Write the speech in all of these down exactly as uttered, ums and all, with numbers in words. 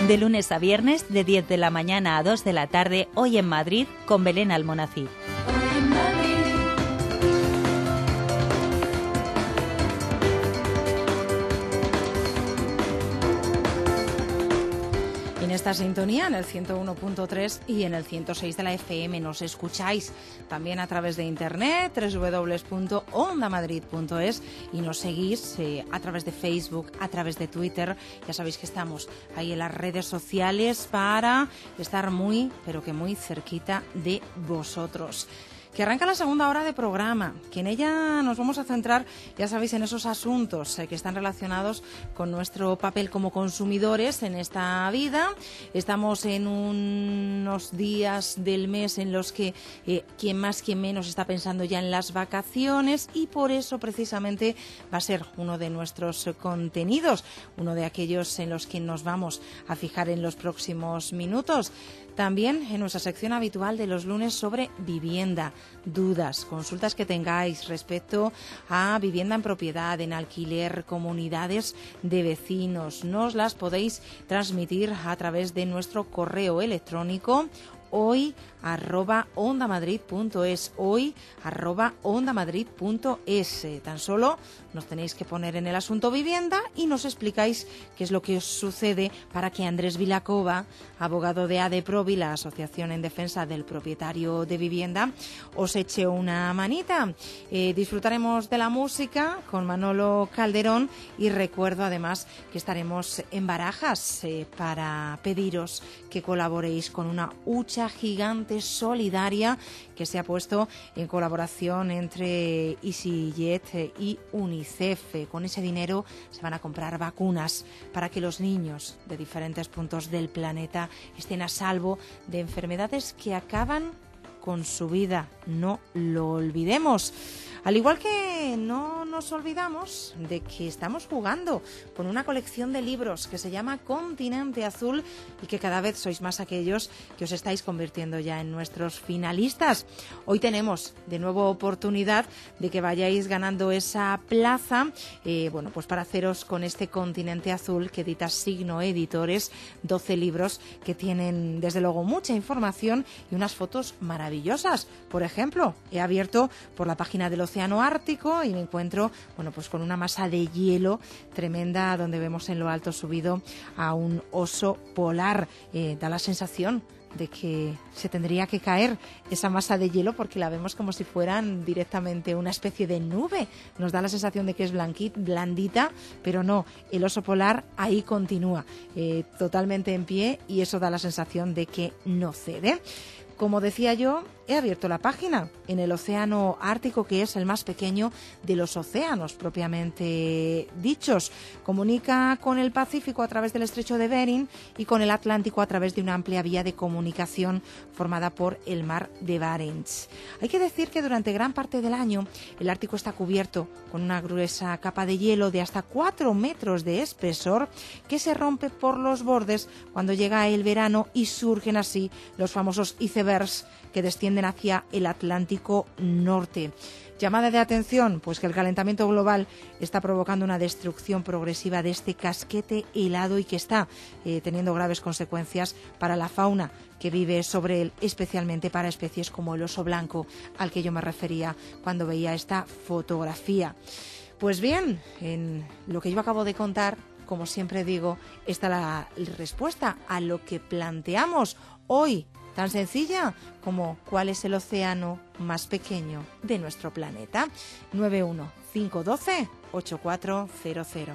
De lunes a viernes, de diez de la mañana a dos de la tarde, hoy en Madrid, con Belén Almonacid. En esta sintonía, en el ciento uno punto tres y en el ciento seis de la F M, nos escucháis también a través de internet, doble u doble u doble u punto onda madrid punto es, y nos seguís eh, a través de Facebook, a través de Twitter. Ya sabéis que estamos ahí en las redes sociales para estar muy, pero que muy cerquita de vosotros. Que arranca la segunda hora de programa, que en ella nos vamos a centrar, ya sabéis, en esos asuntos eh, que están relacionados con nuestro papel como consumidores en esta vida. Estamos en unos días del mes en los que eh, quien más, quien menos está pensando ya en las vacaciones, y por eso precisamente va a ser uno de nuestros contenidos, uno de aquellos en los que nos vamos a fijar en los próximos minutos. También en nuestra sección habitual de los lunes sobre vivienda, dudas, consultas que tengáis respecto a vivienda en propiedad, en alquiler, comunidades de vecinos, nos las podéis transmitir a través de nuestro correo electrónico hoy arroba ondamadrid.es, hoy arroba ondamadrid.es. Tan solo nos tenéis que poner en el asunto vivienda y nos explicáis qué es lo que os sucede para que Andrés Vilacova, abogado de ADEPROVI, la Asociación en Defensa del Propietario de Vivienda, os eche una manita. Eh, disfrutaremos de la música con Manolo Calderón y recuerdo además que estaremos en Barajas eh, para pediros que colaboréis con una hucha gigante solidaria que se ha puesto en colaboración entre EasyJet y UNICEF. Con ese dinero se van a comprar vacunas para que los niños de diferentes puntos del planeta estén a salvo de enfermedades que acaban con su vida. No lo olvidemos. Al igual que no nos olvidamos de que estamos jugando con una colección de libros que se llama Continente Azul y que cada vez sois más aquellos que os estáis convirtiendo ya en nuestros finalistas. Hoy tenemos de nuevo oportunidad de que vayáis ganando esa plaza, eh, bueno, pues para haceros con este Continente Azul que edita Signo Editores, doce libros que tienen desde luego mucha información y unas fotos maravillosas. Por ejemplo, he abierto por la página del Océano Ártico y me encuentro, bueno, pues con una masa de hielo tremenda donde vemos en lo alto subido a un oso polar. Eh, da la sensación de que se tendría que caer esa masa de hielo porque la vemos como si fueran directamente una especie de nube. Nos da la sensación de que es blanquita, blandita, pero no, el oso polar ahí continúa, eh, totalmente en pie, y eso da la sensación de que no cede. Como decía yo, he abierto la página en el Océano Ártico, que es el más pequeño de los océanos propiamente dichos. Comunica con el Pacífico a través del Estrecho de Bering y con el Atlántico a través de una amplia vía de comunicación formada por el mar de Barents. Hay que decir que durante gran parte del año el Ártico está cubierto con una gruesa capa de hielo de hasta cuatro metros de espesor que se rompe por los bordes cuando llega el verano y surgen así los famosos icebergs que descienden hacia el Atlántico Norte. Llamada de atención, pues que el calentamiento global está provocando una destrucción progresiva de este casquete helado y que está eh, teniendo graves consecuencias para la fauna que vive sobre él, especialmente para especies como el oso blanco, al que yo me refería cuando veía esta fotografía. Pues bien, en lo que yo acabo de contar, como siempre digo, está la respuesta a lo que planteamos hoy, tan sencilla como ¿cuál es el océano más pequeño de nuestro planeta? nueve uno cinco uno dos ocho cuatro cero cero.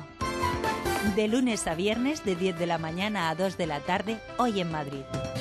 De lunes a viernes, de diez de la mañana a dos de la tarde, hoy en Madrid.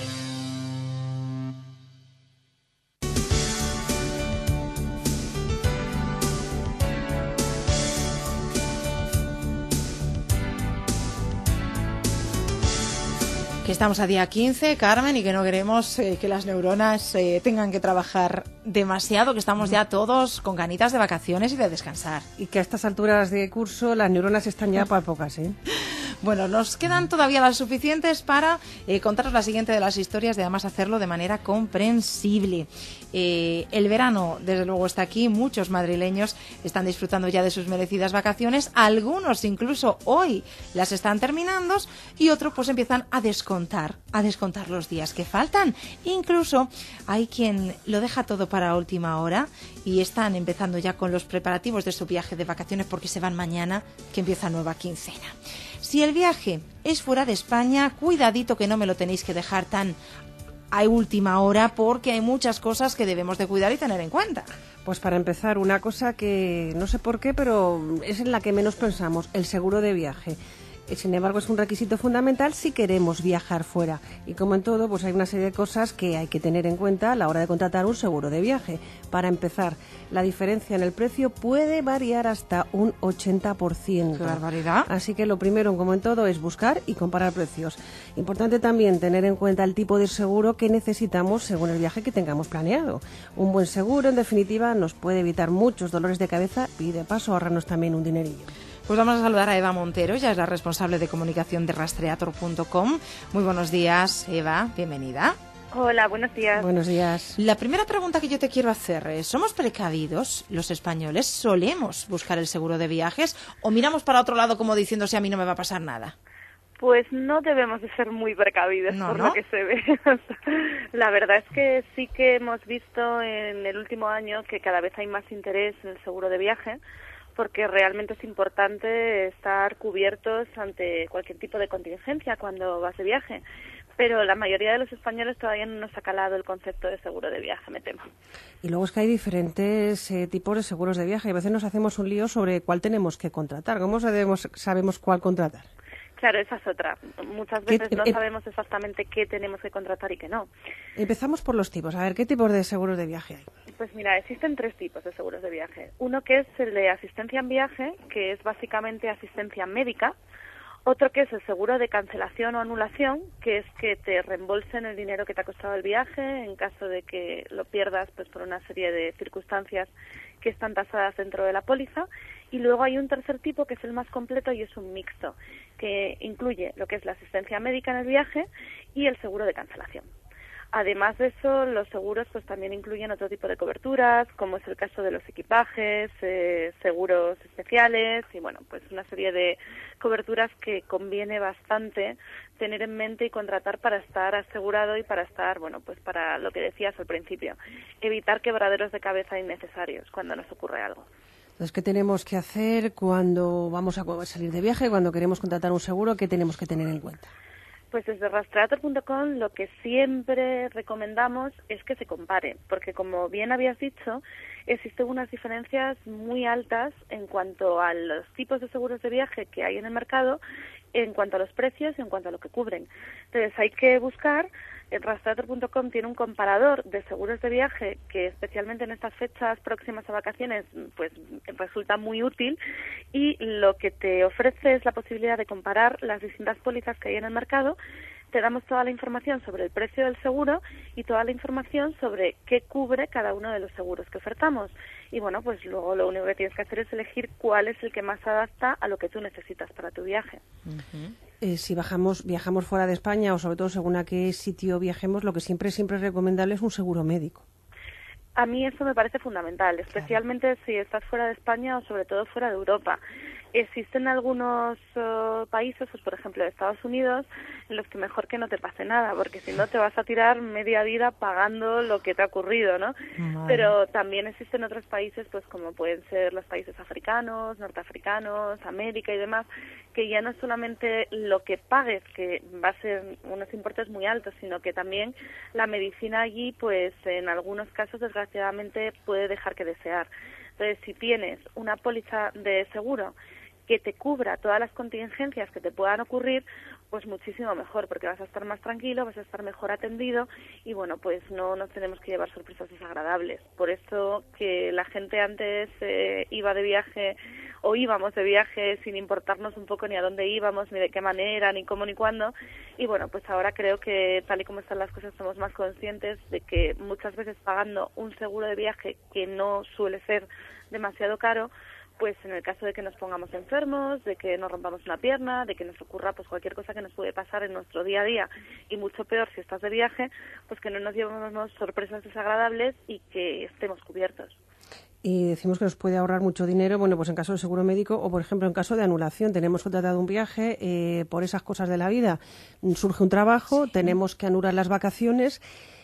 Que estamos a día quince, Carmen, y que no queremos eh, que las neuronas eh, tengan que trabajar demasiado, que estamos ya todos con ganitas de vacaciones y de descansar. Y que a estas alturas de curso las neuronas están ya para pocas, ¿eh? Bueno, nos quedan todavía las suficientes para eh, contaros la siguiente de las historias, de además hacerlo de manera comprensible. Eh, el verano, desde luego, está aquí. Muchos madrileños están disfrutando ya de sus merecidas vacaciones. Algunos incluso hoy las están terminando y otros pues empiezan a descontar, a descontar los días que faltan. Incluso hay quien lo deja todo para última hora y están empezando ya con los preparativos de su viaje de vacaciones porque se van mañana, que empieza nueva quincena. Si el viaje es fuera de España, cuidadito que no me lo tenéis que dejar tan a última hora, porque hay muchas cosas que debemos de cuidar y tener en cuenta. Pues para empezar, una cosa que no sé por qué, pero es en la que menos pensamos, el seguro de viaje. Sin embargo, es un requisito fundamental si queremos viajar fuera. Y como en todo, pues hay una serie de cosas que hay que tener en cuenta a la hora de contratar un seguro de viaje. Para empezar, la diferencia en el precio puede variar hasta un ochenta por ciento. ¡Qué barbaridad! Así que lo primero, como en todo, es buscar y comparar precios. Importante también tener en cuenta el tipo de seguro que necesitamos según el viaje que tengamos planeado. Un buen seguro, en definitiva, nos puede evitar muchos dolores de cabeza y, de paso, ahorrarnos también un dinerillo. Pues vamos a saludar a Eva Montero, ella es la responsable de comunicación de rastreator punto com. Muy buenos días, Eva, bienvenida. Hola, buenos días. Buenos días. La primera pregunta que yo te quiero hacer es, ¿somos precavidos los españoles? ¿Solemos buscar el seguro de viajes o miramos para otro lado como diciéndose a mí no me va a pasar nada? Pues no debemos de ser muy precavidos no, por ¿no? lo que se ve. La verdad es que sí que hemos visto en el último año que cada vez hay más interés en el seguro de viaje, porque realmente es importante estar cubiertos ante cualquier tipo de contingencia cuando vas de viaje. Pero la mayoría de los españoles todavía no nos ha calado el concepto de seguro de viaje, me temo. Y luego es que hay diferentes eh, tipos de seguros de viaje y a veces nos hacemos un lío sobre cuál tenemos que contratar. ¿Cómo sabemos, sabemos cuál contratar? Claro, esa es otra. Muchas veces no sabemos exactamente qué tenemos que contratar y qué no. Empezamos por los tipos. A ver, ¿qué tipos de seguros de viaje hay? Pues mira, existen tres tipos de seguros de viaje. Uno que es el de asistencia en viaje, que es básicamente asistencia médica. Otro que es el seguro de cancelación o anulación, que es que te reembolsen el dinero que te ha costado el viaje en caso de que lo pierdas pues por una serie de circunstancias que están tasadas dentro de la póliza. Y luego hay un tercer tipo que es el más completo y es un mixto, que incluye lo que es la asistencia médica en el viaje y el seguro de cancelación. Además de eso, los seguros pues también incluyen otro tipo de coberturas, como es el caso de los equipajes, eh, seguros especiales y bueno, pues una serie de coberturas que conviene bastante tener en mente y contratar para estar asegurado y para estar, bueno, pues para lo que decías al principio, evitar quebraderos de cabeza innecesarios cuando nos ocurre algo. Entonces, ¿qué tenemos que hacer cuando vamos a salir de viaje, cuando queremos contratar un seguro? ¿Qué tenemos que tener en cuenta? Pues desde rastreator punto com lo que siempre recomendamos es que se compare, porque como bien habías dicho, existen unas diferencias muy altas en cuanto a los tipos de seguros de viaje que hay en el mercado, en cuanto a los precios y en cuanto a lo que cubren. Entonces hay que buscar, el rastreator punto com tiene un comparador de seguros de viaje que especialmente en estas fechas próximas a vacaciones pues resulta muy útil y lo que te ofrece es la posibilidad de comparar las distintas pólizas que hay en el mercado. Te damos toda la información sobre el precio del seguro y toda la información sobre qué cubre cada uno de los seguros que ofertamos. Y bueno, pues luego lo único que tienes que hacer es elegir cuál es el que más se adapta a lo que tú necesitas para tu viaje. Uh-huh. Eh, si bajamos, viajamos fuera de España o sobre todo según a qué sitio viajemos, lo que siempre, siempre es recomendable es un seguro médico. A mí eso me parece fundamental, especialmente claro. Si estás fuera de España o sobre todo fuera de Europa. Existen algunos uh, países, pues por ejemplo Estados Unidos, en los que mejor que no te pase nada, porque si no te vas a tirar media vida pagando lo que te ha ocurrido, ¿no? Vale. Pero también existen otros países, pues como pueden ser los países africanos, norteafricanos, América y demás, que ya no es solamente lo que pagues, que va a ser unos importes muy altos, sino que también la medicina allí, pues en algunos casos desgraciadamente puede dejar que desear. Entonces, si tienes una póliza de seguro que te cubra todas las contingencias que te puedan ocurrir, pues muchísimo mejor, porque vas a estar más tranquilo, vas a estar mejor atendido y bueno, pues no nos tenemos que llevar sorpresas desagradables. Por eso que la gente antes eh, iba de viaje o íbamos de viaje sin importarnos un poco ni a dónde íbamos, ni de qué manera, ni cómo, ni cuándo. Y bueno, pues ahora creo que tal y como están las cosas somos más conscientes de que muchas veces pagando un seguro de viaje que no suele ser demasiado caro, pues en el caso de que nos pongamos enfermos, de que nos rompamos una pierna, de que nos ocurra pues cualquier cosa que nos puede pasar en nuestro día a día, y mucho peor si estás de viaje, pues que no nos llevemos sorpresas desagradables y que estemos cubiertos. Y decimos que nos puede ahorrar mucho dinero, bueno, pues en caso de seguro médico o, por ejemplo, en caso de anulación. Tenemos contratado un viaje, eh, por esas cosas de la vida surge un trabajo, sí. tenemos que anular las vacaciones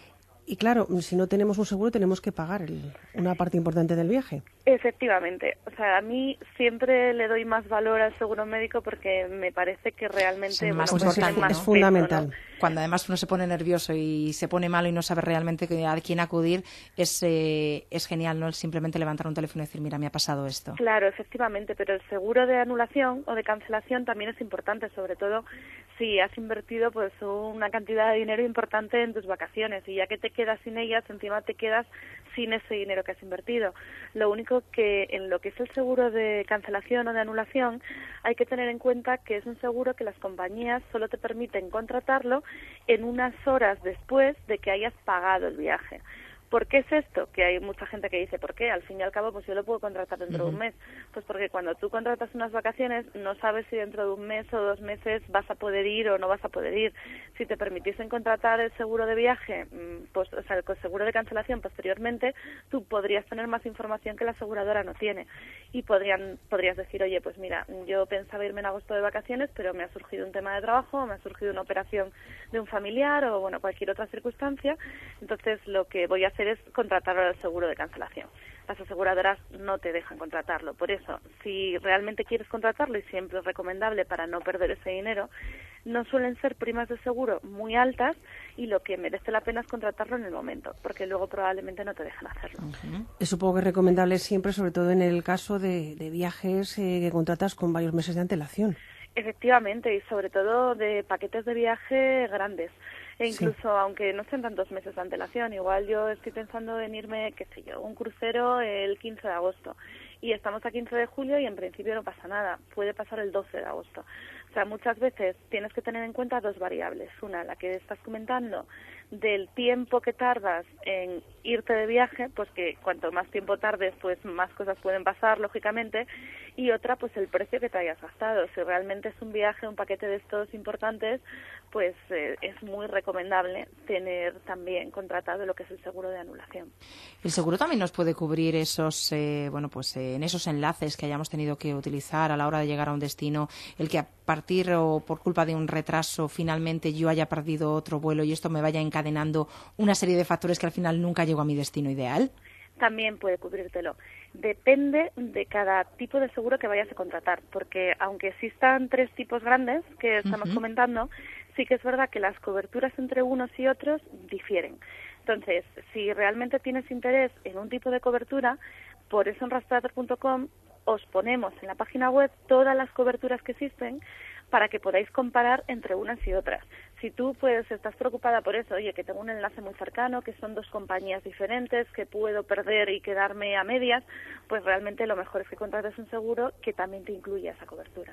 y, claro, si no tenemos un seguro tenemos que pagar el, una parte importante del viaje. Efectivamente. O sea, a mí siempre le doy más valor al seguro médico porque me parece que realmente es, más bueno, pues es, más es fundamental. peso, ¿no? Cuando además uno se pone nervioso y se pone malo y no sabe realmente a quién acudir, es, eh, es genial, ¿no? Simplemente levantar un teléfono y decir, mira, me ha pasado esto. Claro, efectivamente, pero el seguro de anulación o de cancelación también es importante, sobre todo si has invertido pues una cantidad de dinero importante en tus vacaciones y ya que te quedas sin ellas, encima te quedas sin ese dinero que has invertido. Lo único que en lo que es el seguro de cancelación o de anulación hay que tener en cuenta que es un seguro que las compañías solo te permiten contratarlo en unas horas después de que hayas pagado el viaje. ¿Por qué es esto? Que hay mucha gente que dice, ¿por qué? Al fin y al cabo, pues yo lo puedo contratar dentro uh-huh. de un mes. Pues porque cuando tú contratas unas vacaciones, no sabes si dentro de un mes o dos meses vas a poder ir o no vas a poder ir. Si te permitiesen contratar el seguro de viaje, pues, o sea, el seguro de cancelación posteriormente, tú podrías tener más información que la aseguradora no tiene. Y podrían, podrías decir, oye, pues mira, yo pensaba irme en agosto de vacaciones, pero me ha surgido un tema de trabajo, me ha surgido una operación de un familiar o, bueno, cualquier otra circunstancia. Entonces, lo que voy a hacer es contratar el seguro de cancelación. Las aseguradoras no te dejan contratarlo. Por eso, si realmente quieres contratarlo, y siempre es recomendable para no perder ese dinero, no suelen ser primas de seguro muy altas y lo que merece la pena es contratarlo en el momento, porque luego probablemente no te dejan hacerlo. Uh-huh. Supongo que es recomendable siempre, sobre todo en el caso de, de viajes eh, que contratas con varios meses de antelación. Efectivamente, y sobre todo de paquetes de viaje grandes. E incluso, sí. aunque no sean tantos meses de antelación, igual yo estoy pensando en irme, qué sé yo, un crucero el quince de agosto. Y estamos a quince de julio y en principio no pasa nada. Puede pasar el doce de agosto. O sea, muchas veces tienes que tener en cuenta dos variables. Una, la que estás comentando, del tiempo que tardas en irte de viaje, pues que cuanto más tiempo tardes, pues más cosas pueden pasar, lógicamente. Y otra, pues el precio que te hayas gastado. Si realmente es un viaje, un paquete de estos importantes, pues eh, es muy recomendable tener también contratado lo que es el seguro de anulación. El seguro también nos puede cubrir esos, eh, bueno, pues eh, en esos enlaces que hayamos tenido que utilizar a la hora de llegar a un destino, el que a partir o por culpa de un retraso finalmente yo haya perdido otro vuelo y esto me vaya encadenando una serie de factores que al final nunca llego a mi destino ideal. También puede cubrírtelo. Depende de cada tipo de seguro que vayas a contratar, porque aunque existan tres tipos grandes que estamos uh-huh. comentando, sí que es verdad que las coberturas entre unos y otros difieren. Entonces, si realmente tienes interés en un tipo de cobertura, por eso en rastreator punto com os ponemos en la página web todas las coberturas que existen para que podáis comparar entre unas y otras. Si tú pues estás preocupada por eso, oye, que tengo un enlace muy cercano, que son dos compañías diferentes, que puedo perder y quedarme a medias, pues realmente lo mejor es que contrates un seguro que también te incluya esa cobertura.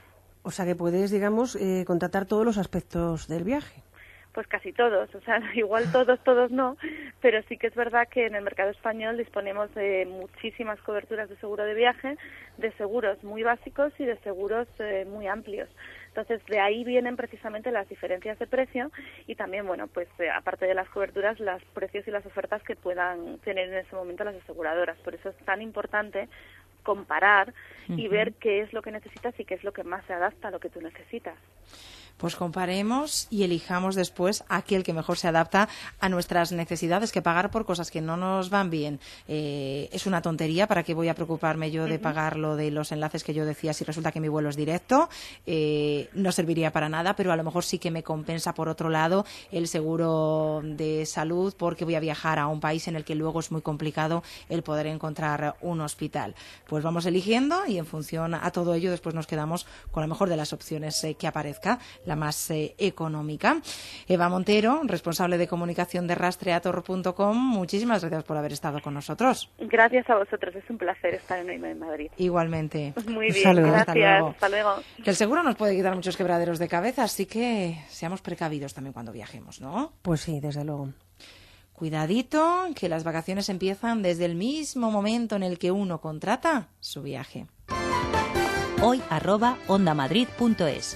O sea que puedes, digamos, eh, contratar todos los aspectos del viaje. Pues casi todos, o sea, igual todos, todos no, pero sí que es verdad que en el mercado español disponemos de muchísimas coberturas de seguro de viaje, de seguros muy básicos y de seguros eh, muy amplios. Entonces, de ahí vienen precisamente las diferencias de precio y también, bueno, pues eh, aparte de las coberturas, los precios y las ofertas que puedan tener en ese momento las aseguradoras. Por eso es tan importante comparar y uh-huh. ver qué es lo que necesitas y qué es lo que más se adapta a lo que tú necesitas. Pues comparemos y elijamos después aquel que mejor se adapta a nuestras necesidades, que pagar por cosas que no nos van bien eh, es una tontería. ¿Para qué voy a preocuparme yo de pagar lo de los enlaces que yo decía si resulta que mi vuelo es directo? Eh, no serviría para nada, pero a lo mejor sí que me compensa por otro lado el seguro de salud porque voy a viajar a un país en el que luego es muy complicado el poder encontrar un hospital. Pues vamos eligiendo y en función a todo ello después nos quedamos con la mejor de las opciones eh, que aparezca, la más eh, económica. Eva Montero, responsable de comunicación de rastreator punto com, muchísimas gracias por haber estado con nosotros. Gracias a vosotros, es un placer estar en Hoy en Madrid. Igualmente. Muy bien, Saludos. gracias. Hasta luego. Hasta luego. Que el seguro nos puede quitar muchos quebraderos de cabeza, así que seamos precavidos también cuando viajemos, ¿no? Pues sí, desde luego. Cuidadito, que las vacaciones empiezan desde el mismo momento en el que uno contrata su viaje. Hoy arroba ondamadrid punto es.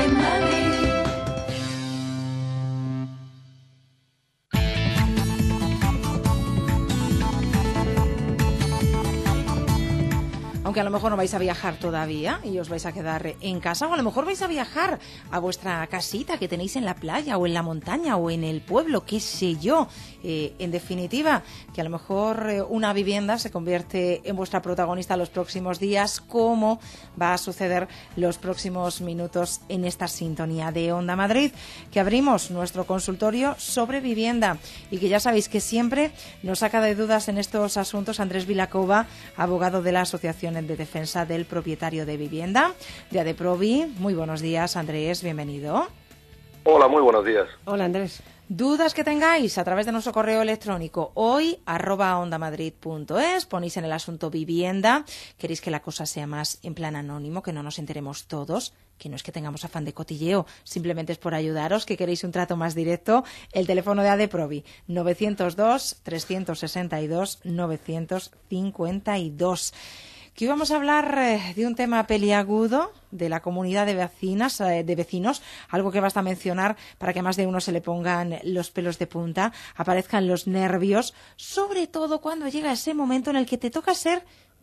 Aunque a lo mejor no vais a viajar todavía y os vais a quedar en casa, o a lo mejor vais a viajar a vuestra casita que tenéis en la playa o en la montaña o en el pueblo, qué sé yo. Eh, en definitiva, que a lo mejor eh, una vivienda se convierte en vuestra protagonista los próximos días, como va a suceder los próximos minutos en esta sintonía de Onda Madrid, que abrimos nuestro consultorio sobre vivienda y que ya sabéis que siempre nos saca de dudas en estos asuntos Andrés Vilacova, abogado de la Asociación de Defensa del Propietario de Vivienda de Adeprovi. Muy buenos días, Andrés, bienvenido. Hola, muy buenos días. Hola, Andrés. Dudas que tengáis a través de nuestro correo electrónico hoy arroba ondamadrid punto es, ponéis en el asunto vivienda, queréis que la cosa sea más en plan anónimo, que no nos enteremos todos, que no es que tengamos afán de cotilleo, simplemente es por ayudaros, que queréis un trato más directo. El teléfono de Adeprovi, nueve cero dos, tres seis dos, nueve cinco dos. Que íbamos a hablar eh, de un tema peliagudo de la comunidad de vecinas, eh, de vecinos, algo que basta mencionar para que a más de uno se le pongan los pelos de punta, aparezcan los nervios, sobre todo cuando llega ese momento en el que te toca ser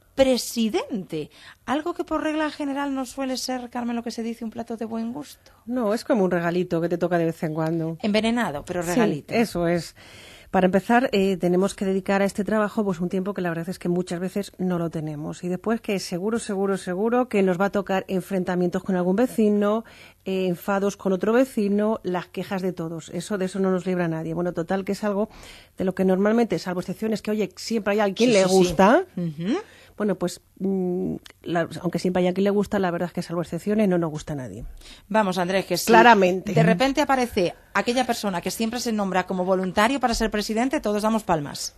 presidente, algo que por regla general no suele ser, Carmen, lo que se dice un plato de buen gusto. No, es como un regalito que te toca de vez en cuando. Envenenado, pero regalito. Sí, eso es. Para empezar, eh, tenemos que dedicar a este trabajo pues un tiempo que la verdad es que muchas veces no lo tenemos. Y después que seguro, seguro, seguro que nos va a tocar enfrentamientos con algún vecino, eh, enfados con otro vecino, las quejas de todos. Eso de eso no nos libra nadie. Bueno, total, que es algo de lo que normalmente, salvo excepciones que, oye, siempre hay alguien quien Sí, le sí, gusta. sí. Uh-huh. Bueno, pues mmm, la, aunque siempre hay a quien le gusta, la verdad es que salvo excepciones no nos gusta a nadie. Vamos, Andrés, que si claramente de repente aparece aquella persona que siempre se nombra como voluntario para ser presidente, todos damos palmas.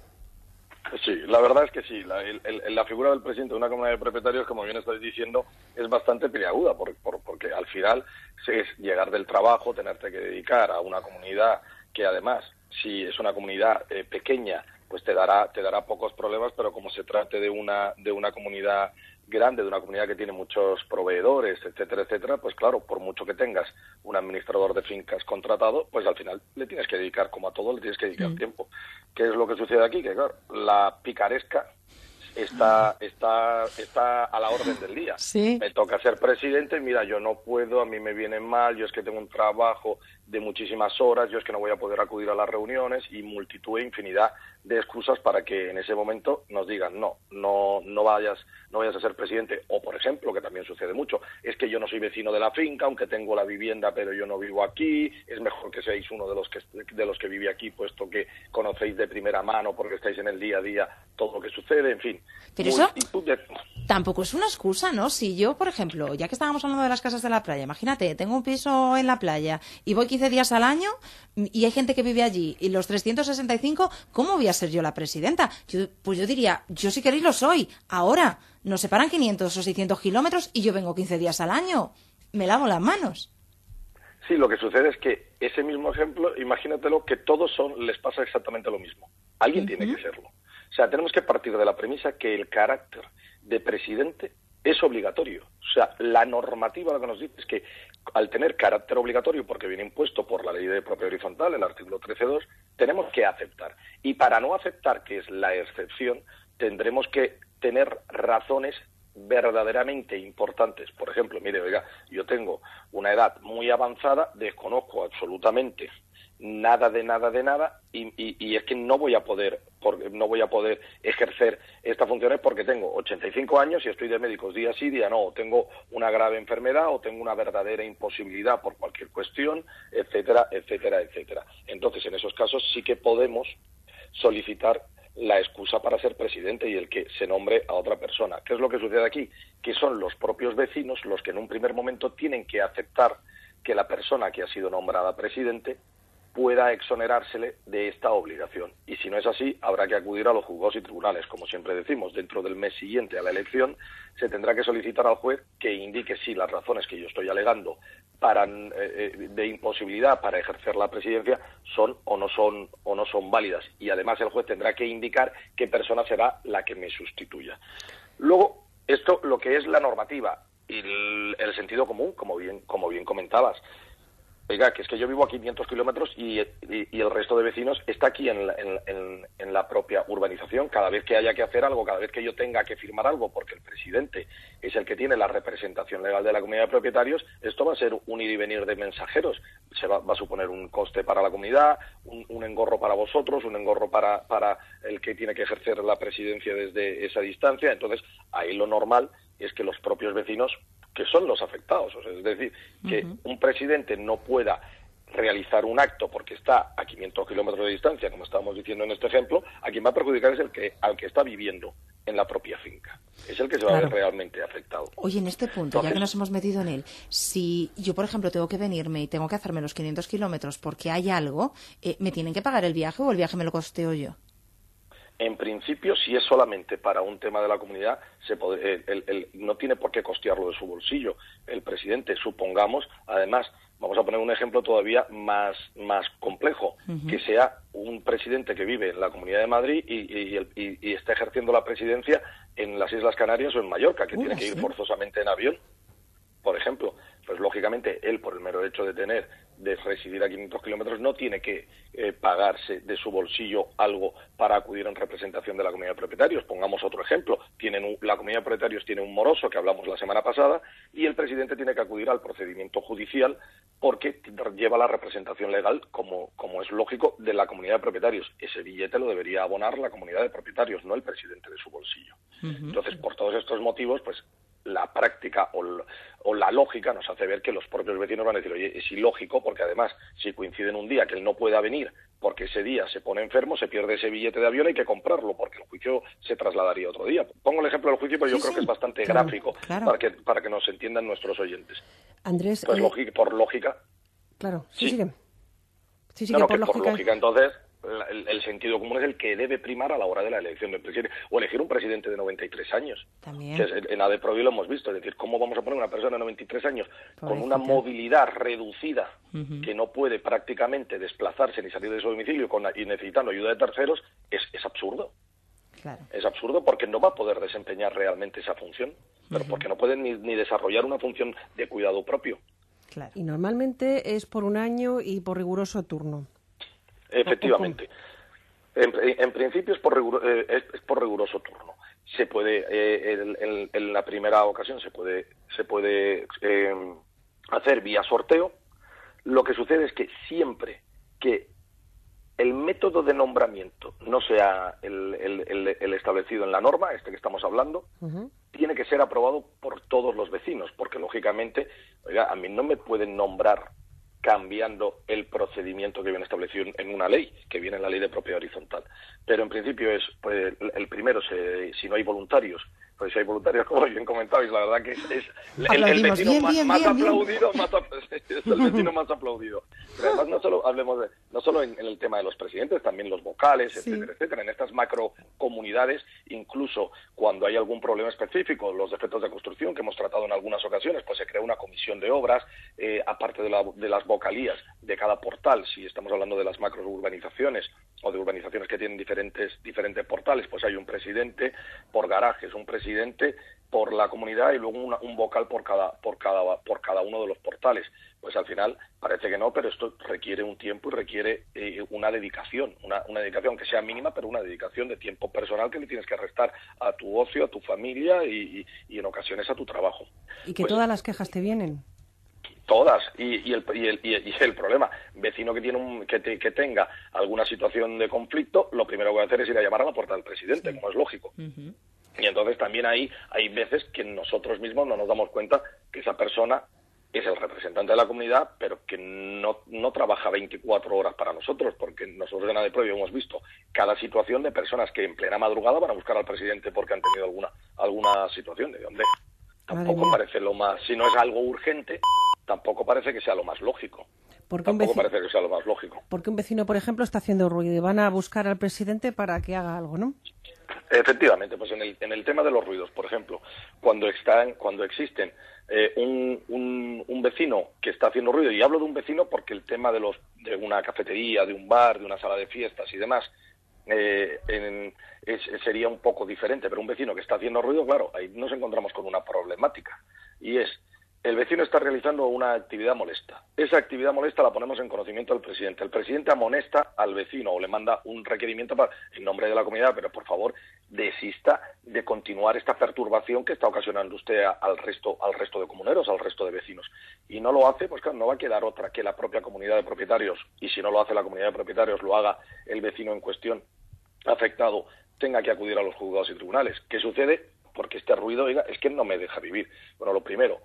Sí, la verdad es que sí. La, el, el, la figura del presidente de una comunidad de propietarios, como bien estáis diciendo, es bastante peliaguda, por, por, porque al final es llegar del trabajo, tenerte que dedicar a una comunidad que además, si es una comunidad eh, pequeña, pues te dará te dará pocos problemas, pero como se trate de una de una comunidad grande, de una comunidad que tiene muchos proveedores, etcétera, etcétera, pues claro, por mucho que tengas un administrador de fincas contratado, pues al final le tienes que dedicar, como a todo, le tienes que dedicar mm. tiempo. ¿Qué es lo que sucede aquí? Que claro, la picaresca está está está a la orden del día. ¿Sí? Me toca ser presidente, mira, yo no puedo, a mí me viene mal, yo es que tengo un trabajo de muchísimas horas, yo es que no voy a poder acudir a las reuniones, y multitud e infinidad de excusas para que en ese momento nos digan no, no no vayas no vayas a ser presidente. O, por ejemplo, que también sucede mucho, es que yo no soy vecino de la finca, aunque tengo la vivienda, pero yo no vivo aquí, es mejor que seáis uno de los que de los que vive aquí, puesto que conocéis de primera mano porque estáis en el día a día todo lo que sucede, en fin. Pero eso de... tampoco es una excusa, ¿no? Si yo, por ejemplo, ya que estábamos hablando de las casas de la playa, imagínate, tengo un piso en la playa y voy quince días al año y hay gente que vive allí, y los trescientos sesenta y cinco, ¿cómo voy a ser yo la presidenta? Yo, pues yo diría, yo si queréis lo soy. Ahora, nos separan quinientos o seiscientos kilómetros y yo vengo quince días al año. Me lavo las manos. Sí, lo que sucede es que ese mismo ejemplo, imagínatelo, que todos son les pasa exactamente lo mismo. Alguien uh-huh. tiene que serlo. O sea, tenemos que partir de la premisa que el carácter de presidente es obligatorio. O sea, la normativa lo que nos dice es que al tener carácter obligatorio, porque viene impuesto por la ley de propiedad horizontal, el artículo trece punto dos, tenemos que aceptar. Y para no aceptar, que es la excepción, tendremos que tener razones verdaderamente importantes. Por ejemplo, mire, oiga, yo tengo una edad muy avanzada, desconozco absolutamente nada de nada de nada y, y, y es que no voy a poder porque no voy a poder ejercer estas funciones porque tengo ochenta y cinco años y estoy de médicos día sí, día no, o tengo una grave enfermedad o tengo una verdadera imposibilidad por cualquier cuestión, etcétera, etcétera, etcétera. Entonces, en esos casos sí que podemos solicitar la excusa para ser presidente y el que se nombre a otra persona. ¿Qué es lo que sucede aquí? Que son los propios vecinos los que en un primer momento tienen que aceptar que la persona que ha sido nombrada presidente pueda exonerársele de esta obligación. Y si no es así, habrá que acudir a los juzgados y tribunales. Como siempre decimos, dentro del mes siguiente a la elección se tendrá que solicitar al juez que indique si las razones que yo estoy alegando para eh, de imposibilidad para ejercer la presidencia son o no son o no son válidas. Y además el juez tendrá que indicar qué persona será la que me sustituya. Luego, esto lo que es la normativa y el, el sentido común, como bien como bien comentabas. Oiga, que es que yo vivo a quinientos kilómetros y, y, y el resto de vecinos está aquí en la, en, en, en la propia urbanización. Cada vez que haya que hacer algo, cada vez que yo tenga que firmar algo, porque el presidente es el que tiene la representación legal de la comunidad de propietarios, esto va a ser un ir y venir de mensajeros. Se va, va a suponer un coste para la comunidad, un, un engorro para vosotros, un engorro para, para el que tiene que ejercer la presidencia desde esa distancia. Entonces, ahí lo normal es que los propios vecinos, que son los afectados, o sea, es decir, que uh-huh. un presidente no pueda realizar un acto porque está a quinientos kilómetros de distancia, como estábamos diciendo en este ejemplo, a quien va a perjudicar es el que al que está viviendo en la propia finca. Es el que se va claro. a ver realmente afectado. Oye, en este punto, Entonces, ya que nos hemos metido en él, si yo, por ejemplo, tengo que venirme y tengo que hacerme los quinientos kilómetros porque hay algo, eh, ¿me tienen que pagar el viaje o el viaje me lo costeo yo? En principio, si es solamente para un tema de la comunidad, se puede, el, el, el, no tiene por qué costearlo de su bolsillo. El presidente, supongamos, además, vamos a poner un ejemplo todavía más, más complejo, uh-huh. que sea un presidente que vive en la Comunidad de Madrid y, y, y, y está ejerciendo la presidencia en las Islas Canarias o en Mallorca, que uh, tiene que ir ¿sí? forzosamente en avión, por ejemplo. Pues lógicamente él, por el mero hecho de tener, de residir a quinientos kilómetros, no tiene que eh, pagarse de su bolsillo algo para acudir en representación de la comunidad de propietarios. Pongamos otro ejemplo. Tienen un, la comunidad de propietarios tiene un moroso, que hablamos la semana pasada, y el presidente tiene que acudir al procedimiento judicial porque lleva la representación legal, como, como es lógico, de la comunidad de propietarios. Ese billete lo debería abonar la comunidad de propietarios, no el presidente de su bolsillo. Uh-huh. Entonces, por todos estos motivos, pues la práctica o, l- o la lógica nos hace ver que los propios vecinos van a decir, oye, es ilógico, porque además, si coincide en un día que él no pueda venir porque ese día se pone enfermo, se pierde ese billete de avión, hay que comprarlo, porque el juicio se trasladaría otro día. Pongo el ejemplo del juicio, pero sí, yo creo sí, que es bastante claro, gráfico claro. Para, que, para que nos entiendan nuestros oyentes. Andrés, pues eh... lógica, por lógica... Claro, sí, sí. sigue. Sí, sí, no, que no, por que lógica... por lógica, entonces... El, el sentido común es el que debe primar a la hora de la elección del presidente, o elegir un presidente de noventa y tres años. También. Que es, en A D Provi lo hemos visto, es decir, ¿cómo vamos a poner una persona de noventa y tres años con una movilidad reducida, uh-huh. que no puede prácticamente desplazarse ni salir de su domicilio con, y necesitando ayuda de terceros? Es, es absurdo. Claro. Es absurdo porque no va a poder desempeñar realmente esa función, pero uh-huh. porque no puede ni, ni desarrollar una función de cuidado propio. Claro. Y normalmente es por un año y por riguroso turno. Efectivamente. En, en principio es por, riguro, eh, es, es por riguroso turno. Se puede, eh, en, en, en la primera ocasión se puede, se puede eh, hacer vía sorteo. Lo que sucede es que siempre que el método de nombramiento no sea el, el, el, el establecido en la norma, este que estamos hablando, uh-huh. tiene que ser aprobado por todos los vecinos, porque lógicamente, oiga, a mí no me pueden nombrar cambiando el procedimiento que viene establecido en una ley, que viene en la ley de propiedad horizontal. Pero en principio es, pues, el primero, se, si no hay voluntarios, pues si hay voluntarios, como bien comentabais, la verdad que es, es el, el vecino bien, más, bien, más bien, aplaudido, bien. Más, es el vecino más aplaudido. Pero además no solo hablemos de, no solo en, en el tema de los presidentes, también los vocales, sí. etcétera, etcétera. En estas macrocomunidades, incluso cuando hay algún problema específico, los defectos de construcción que hemos tratado en algunas ocasiones, pues se crea una comisión de obras, eh, aparte de, la, de las vocalías de cada portal. Si estamos hablando de las macrourbanizaciones o de urbanizaciones que tienen diferentes diferentes portales, pues hay un presidente por garajes, un presidente por la comunidad y luego una, un vocal por cada por cada por cada uno de los portales. Pues al final parece que no, pero esto requiere un tiempo y requiere eh, una dedicación, una, una dedicación que sea mínima, pero una dedicación de tiempo personal que le tienes que restar a tu ocio, a tu familia y, y, y en ocasiones a tu trabajo. Y que pues, todas las quejas te vienen. Todas, y, y, el, y, el, y el problema, vecino que tiene un, que, te, que tenga alguna situación de conflicto, lo primero que va a hacer es ir a llamar a la puerta del presidente, sí. como es lógico. Uh-huh. Y entonces también ahí hay veces que nosotros mismos no nos damos cuenta que esa persona es el representante de la comunidad, pero que no, no trabaja veinticuatro horas para nosotros, porque nosotros en A D Provi hemos visto cada situación de personas que en plena madrugada van a buscar al presidente porque han tenido alguna, alguna situación de donde tampoco parece lo más, si no es algo urgente, tampoco parece que sea lo más lógico. Porque tampoco un vecino, parece que sea lo más lógico. Porque un vecino, por ejemplo, está haciendo ruido y van a buscar al presidente para que haga algo, ¿no? Efectivamente, pues en el, en el tema de los ruidos, por ejemplo, cuando están, cuando existen eh, un, un, un vecino que está haciendo ruido, y hablo de un vecino porque el tema de los de una cafetería, de un bar, de una sala de fiestas y demás, eh, en, es, sería un poco diferente, pero un vecino que está haciendo ruido, claro, ahí nos encontramos con una problemática, y es, el vecino está realizando una actividad molesta. Esa actividad molesta la ponemos en conocimiento del presidente. El presidente amonesta al vecino o le manda un requerimiento para, en nombre de la comunidad, pero por favor, desista de continuar esta perturbación que está ocasionando usted a, al resto al resto de comuneros, al resto de vecinos. Y no lo hace, pues claro, no va a quedar otra que la propia comunidad de propietarios, y si no lo hace la comunidad de propietarios, lo haga el vecino en cuestión afectado, tenga que acudir a los juzgados y tribunales. ¿Qué sucede? Porque este ruido, oiga, es que no me deja vivir. Bueno, lo primero,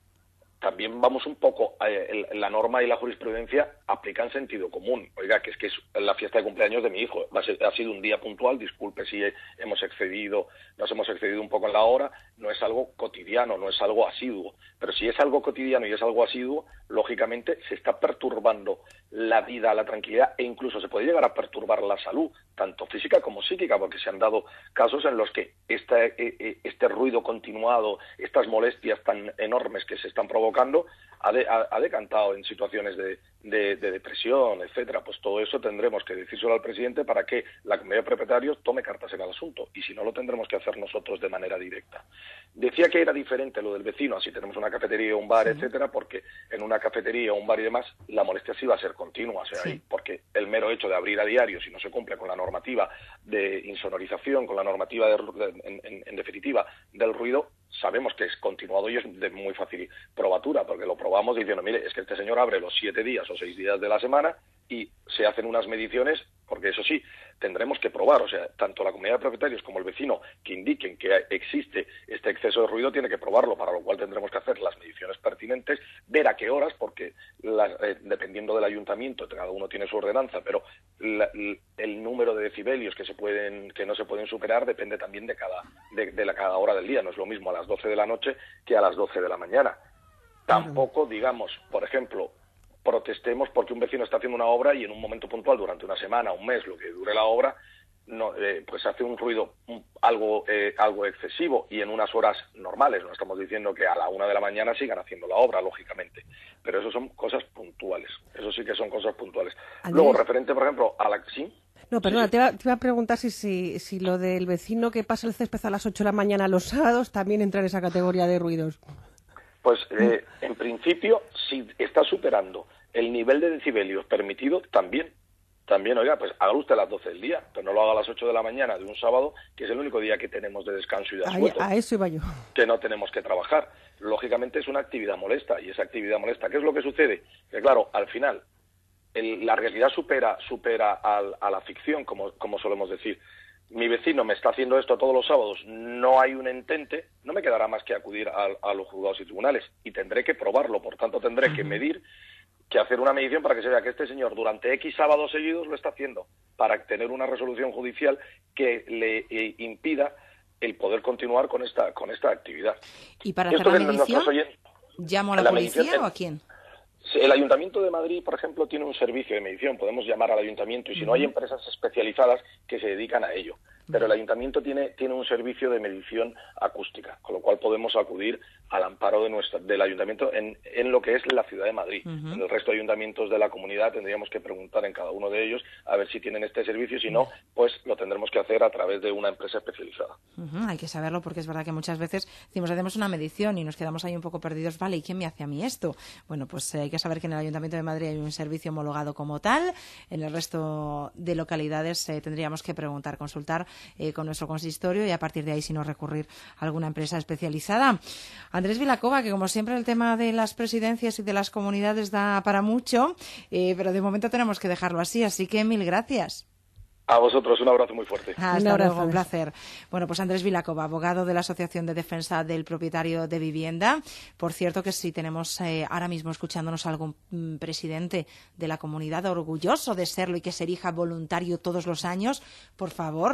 también vamos un poco, eh, el, la norma y la jurisprudencia aplican sentido común. Oiga, que es que es la fiesta de cumpleaños de mi hijo, va a ser, ha sido un día puntual, disculpe si hemos excedido, nos hemos excedido un poco en la hora, no es algo cotidiano, no es algo asiduo. Pero si es algo cotidiano y es algo asiduo, lógicamente se está perturbando la vida, la tranquilidad, e incluso se puede llegar a perturbar la salud, tanto física como psíquica, porque se han dado casos en los que este, este ruido continuado, estas molestias tan enormes que se están provocando, ha, de, ha, ha decantado en situaciones de, de, de depresión, etcétera. Pues todo eso tendremos que decírselo al presidente para que la comunidad de propietarios tome cartas en el asunto, y si no, lo tendremos que hacer nosotros de manera directa. Decía que era diferente lo del vecino, así tenemos una cafetería o un bar, sí, etcétera, porque en una cafetería o un bar y demás, la molestia sí va a ser continua, o sea, sí, ahí, porque el mero hecho de abrir a diario, si no se cumple con la normativa de insonorización, con la normativa, de, de, en, en, en definitiva, del ruido, sabemos que es continuado y es de muy fácil probatura, porque lo probamos diciendo, mire, es que este señor abre los siete días o seis días de la semana y se hacen unas mediciones, porque eso sí, tendremos que probar, o sea, tanto la comunidad de propietarios como el vecino que indiquen que existe este exceso de ruido tiene que probarlo, para lo cual tendremos que hacer las mediciones pertinentes, ver a qué horas, porque la, eh, dependiendo del ayuntamiento, cada uno tiene su ordenanza, pero la, el número de decibelios que se pueden, que no se pueden superar depende también de cada, de, de la, cada hora del día, no es lo mismo a las doce de la noche que a las doce de la mañana. Tampoco, digamos, por ejemplo, protestemos porque un vecino está haciendo una obra y en un momento puntual, durante una semana, un mes, lo que dure la obra, no, eh, pues hace un ruido un, algo eh, algo excesivo y en unas horas normales. No estamos diciendo que a la una de la mañana sigan haciendo la obra, lógicamente, pero eso son cosas puntuales. Eso sí que son cosas puntuales. ¿Andrés? Luego, referente, por ejemplo, a la... ¿Sí? No, perdona, sí, sí. Te, iba, te iba a preguntar si, si, si lo del vecino que pasa el césped a las ocho de la mañana los sábados también entra en esa categoría de ruidos. Pues, eh, en principio, si está superando el nivel de decibelios permitido, también, también, oiga, pues haga usted a las doce del día, pero no lo haga a las ocho de la mañana de un sábado, que es el único día que tenemos de descanso y de asueto. A eso iba yo. Que no tenemos que trabajar. Lógicamente es una actividad molesta, y esa actividad molesta, ¿qué es lo que sucede? Que claro, al final, el, la realidad supera, supera al, a la ficción, como, como solemos decir. Mi vecino me está haciendo esto todos los sábados, no hay un entente, no me quedará más que acudir a, a los juzgados y tribunales, y tendré que probarlo, por tanto tendré que medir, que hacer una medición para que se vea que este señor durante X sábados seguidos lo está haciendo, para tener una resolución judicial que le eh, impida el poder continuar con esta con esta actividad. ¿Y para hacer la medición, llamo a la, la policía medición, o a quién? El Ayuntamiento de Madrid, por ejemplo, tiene un servicio de medición, podemos llamar al Ayuntamiento, y si uh-huh. no hay empresas especializadas que se dedican a ello. Pero el Ayuntamiento tiene, tiene un servicio de medición acústica, con lo cual podemos acudir al amparo de nuestra, del Ayuntamiento en, en lo que es la Ciudad de Madrid. Uh-huh. En el resto de ayuntamientos de la comunidad tendríamos que preguntar en cada uno de ellos a ver si tienen este servicio, si no, pues lo tendremos que hacer a través de una empresa especializada. Uh-huh. Hay que saberlo, porque es verdad que muchas veces decimos, hacemos una medición y nos quedamos ahí un poco perdidos. Vale, ¿y quién me hace a mí esto? Bueno, pues eh, hay que saber que en el Ayuntamiento de Madrid hay un servicio homologado como tal. En el resto de localidades eh, tendríamos que preguntar, consultar eh, con nuestro consistorio, y a partir de ahí si no recurrir a alguna empresa especializada. Andrés Vilacova, que como siempre el tema de las presidencias y de las comunidades da para mucho, eh, pero de momento tenemos que dejarlo así, así que mil gracias. A vosotros, un abrazo muy fuerte. Hasta un abrazo, luego, un placer. Bueno, pues Andrés Vilacova, abogado de la Asociación de Defensa del Propietario de Vivienda. Por cierto, que si tenemos eh, ahora mismo escuchándonos algún mm, presidente de la comunidad orgulloso de serlo y que se erija voluntario todos los años, por favor,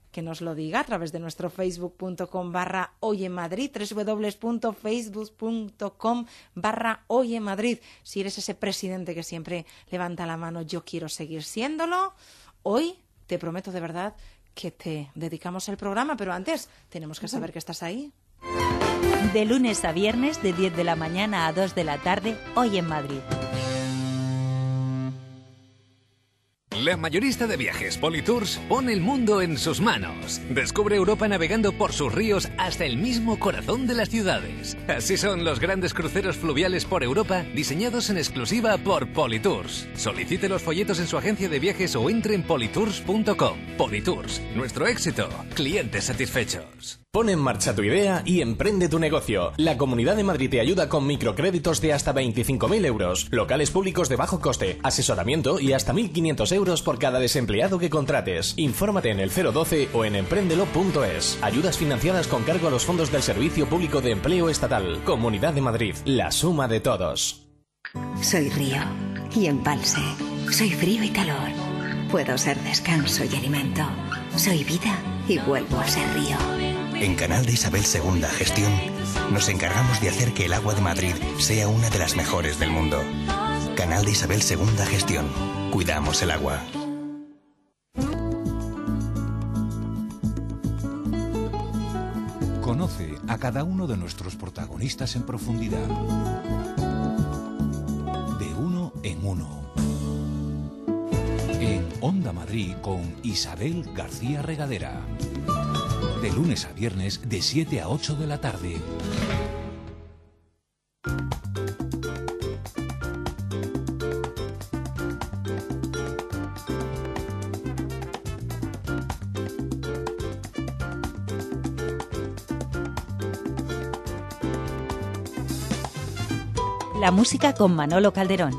que nos lo diga a través de nuestro facebook.com barra hoy en Madrid, www.facebook.com barra hoy en Madrid. Si eres ese presidente que siempre levanta la mano, yo quiero seguir siéndolo, hoy te prometo de verdad que te dedicamos el programa, pero antes tenemos que saber que estás ahí. De lunes a viernes, de diez de la mañana a dos de la tarde, hoy en Madrid. La mayorista de viajes Politours pone el mundo en sus manos. Descubre Europa navegando por sus ríos hasta el mismo corazón de las ciudades. Así son los grandes cruceros fluviales por Europa, diseñados en exclusiva por Politours. Solicite los folletos en su agencia de viajes o entre en politours punto com. Politours, nuestro éxito, clientes satisfechos. Pon en marcha tu idea y emprende tu negocio. La Comunidad de Madrid te ayuda con microcréditos de hasta veinticinco mil euros, locales públicos de bajo coste, asesoramiento y hasta mil quinientos euros por cada desempleado que contrates. Infórmate en el cero doce o en empréndelo punto es. Ayudas financiadas con cargo a los fondos del Servicio Público de Empleo Estatal. Comunidad de Madrid, la suma de todos. Soy río y embalse. Soy frío y calor. Puedo ser descanso y alimento. Soy vida y vuelvo a ser río. En Canal de Isabel segunda Gestión nos encargamos de hacer que el agua de Madrid sea una de las mejores del mundo. Canal de Isabel segunda Gestión. Cuidamos el agua. Conoce a cada uno de nuestros protagonistas en profundidad. De uno en uno. En Onda Madrid con Isabel García Regadera. De lunes a viernes, de siete a ocho de la tarde. La música con Manolo Calderón.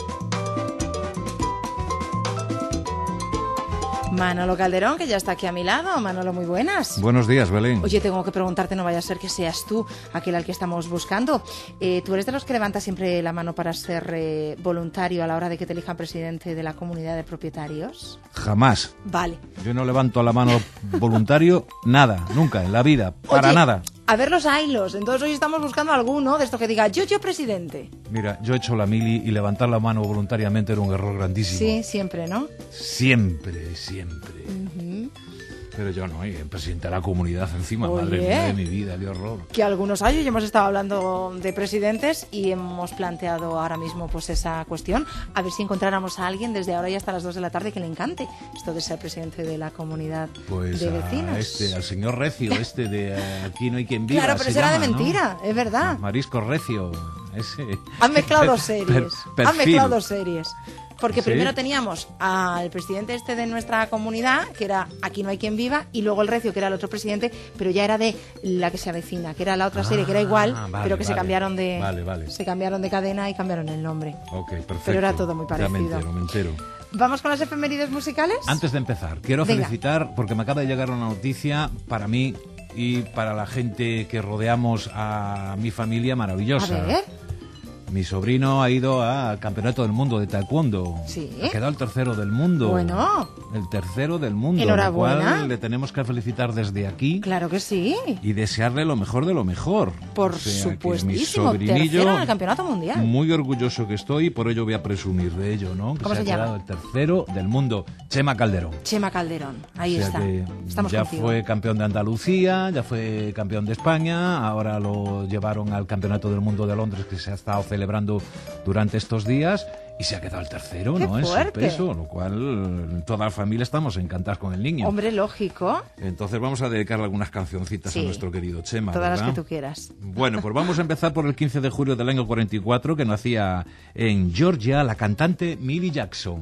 Manolo Calderón, que ya está aquí a mi lado. Manolo, muy buenas. Buenos días, Belén. Oye, tengo que preguntarte, no vaya a ser que seas tú aquel al que estamos buscando. Eh, ¿Tú eres de los que levantas siempre la mano para ser eh, voluntario a la hora de que te elijan presidente de la comunidad de propietarios? Jamás. Vale. Yo no levanto la mano voluntario, nada, nunca, en la vida, para Oye, nada. A ver los ailos. Entonces hoy estamos buscando alguno de esto que diga yo, yo presidente. Mira, yo he hecho la mili y levantar la mano voluntariamente era un error grandísimo. Sí, siempre, ¿no? Siempre, siempre. Uh-huh. Pero yo no, eh, presidente de la comunidad encima, Oye, madre mía de mi vida, qué horror. Que algunos hay, y hemos estado hablando de presidentes y hemos planteado ahora mismo pues esa cuestión, a ver si encontráramos a alguien desde ahora y hasta las dos de la tarde que le encante esto de ser presidente de la comunidad pues de vecinos. A este, al señor Recio, este de uh, Aquí no hay quien viva. Claro, pero se eso era llama, de mentira, ¿no? es verdad. Marisco Recio, ese. Han mezclado dos series, per, han mezclado dos series. Porque ¿Sí? primero teníamos al presidente este de nuestra comunidad, que era Aquí no hay quien viva, y luego el Recio, que era el otro presidente, pero ya era de La que se avecina, que era la otra ah, serie, que era igual, vale, pero que vale, se cambiaron de vale, vale. se cambiaron de cadena y cambiaron el nombre. Ok, perfecto. Pero era todo muy parecido. Ya me entero, me entero. ¿Vamos con las efemérides musicales? Antes de empezar, quiero Venga. felicitar, porque me acaba de llegar una noticia para mí y para la gente que rodeamos a mi familia maravillosa. A ver. Mi sobrino ha ido al Campeonato del Mundo de Taekwondo. Sí. Ha quedado el tercero del mundo. Bueno. El tercero del mundo. Enhorabuena. Lo cual le tenemos que felicitar desde aquí. Claro que sí. Y desearle lo mejor de lo mejor. Por o sea, supuestísimo. Que mi Tercero en el Campeonato Mundial. Muy orgulloso que estoy y por ello voy a presumir de ello, ¿no? Que ¿Cómo se, se ha llama? quedado el tercero del mundo. Chema Calderón. Chema Calderón. Ahí o sea está. Que Estamos ya contigo. fue campeón de Andalucía, ya fue campeón de España, ahora lo llevaron al Campeonato del Mundo de Londres que se ha estado celebrando durante estos días y se ha quedado el tercero, ¡Qué ¿no? En su fuerte! peso, lo cual toda la familia estamos encantados con el niño. Hombre, lógico. Entonces vamos a dedicarle algunas cancioncitas Sí. a nuestro querido Chema, Todas ¿verdad? las que tú quieras. Bueno, pues vamos a empezar por el quince de julio del año cuarenta y cuatro, que nacía en Georgia la cantante Millie Jackson.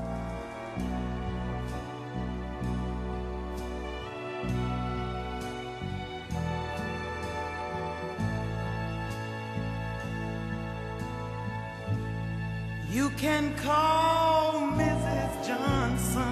You can call missus Johnson.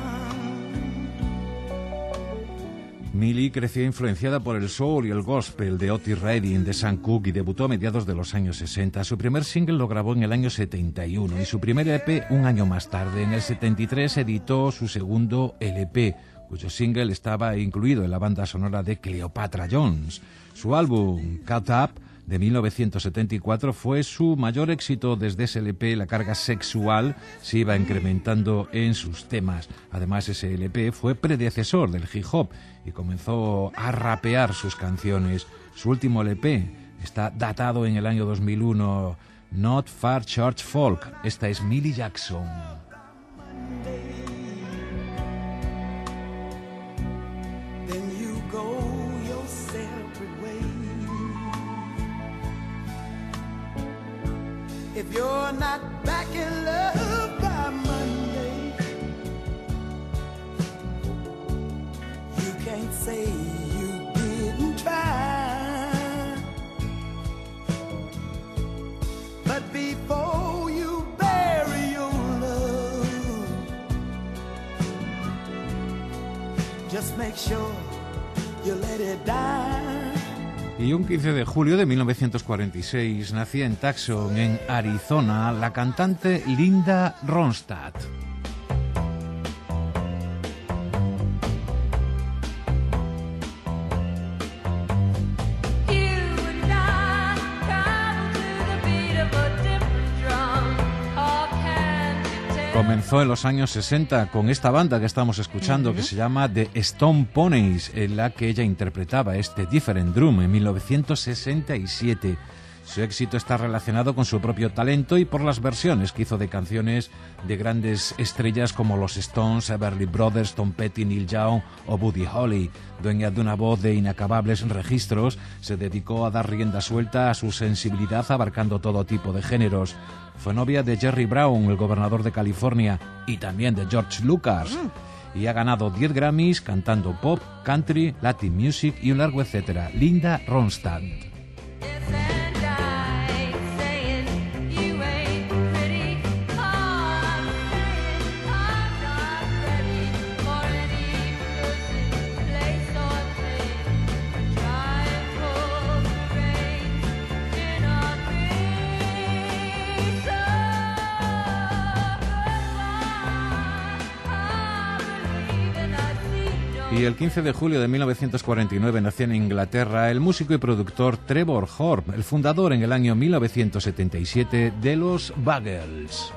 Millie creció influenciada por el soul y el gospel de Otis Redding, de Sam Cooke, y debutó a mediados de los años sesenta. Su primer single lo grabó en el año setenta y uno y su primer E P un año más tarde. En el setenta y tres editó su segundo L P, cuyo single estaba incluido en la banda sonora de Cleopatra Jones. Su álbum Cut Up de mil novecientos setenta y cuatro fue su mayor éxito. Desde ese L P la carga sexual se iba incrementando en sus temas. Además, ese L P fue predecesor del hip hop y comenzó a rapear sus canciones. Su último L P está datado en el año dos mil uno, Not Far Church Folk. Esta es Millie Jackson. If you're not back in love by Monday, you can't say you didn't try. But before you bury your love, just make sure you let it die. Y un quince de julio de mil novecientos cuarenta y seis nacía en Tucson, en Arizona, la cantante Linda Ronstadt. Comenzó en los años sesenta con esta banda que estamos escuchando, uh-huh, que se llama The Stone Ponies, en la que ella interpretaba este Different Drum en mil novecientos sesenta y siete. Su éxito está relacionado con su propio talento y por las versiones que hizo de canciones de grandes estrellas como los Stones, Everly Brothers, Tom Petty, Neil Young o Buddy Holly. Dueña de una voz de inacabables registros, se dedicó a dar rienda suelta a su sensibilidad abarcando todo tipo de géneros. Fue novia de Jerry Brown, el gobernador de California, y también de George Lucas. Mm. Y ha ganado diez Grammys cantando pop, country, Latin music y un largo etcétera. Linda Ronstadt. Y el quince de julio de mil novecientos cuarenta y nueve nació en Inglaterra el músico y productor Trevor Horn, el fundador en el año mil novecientos setenta y siete de los Buggles.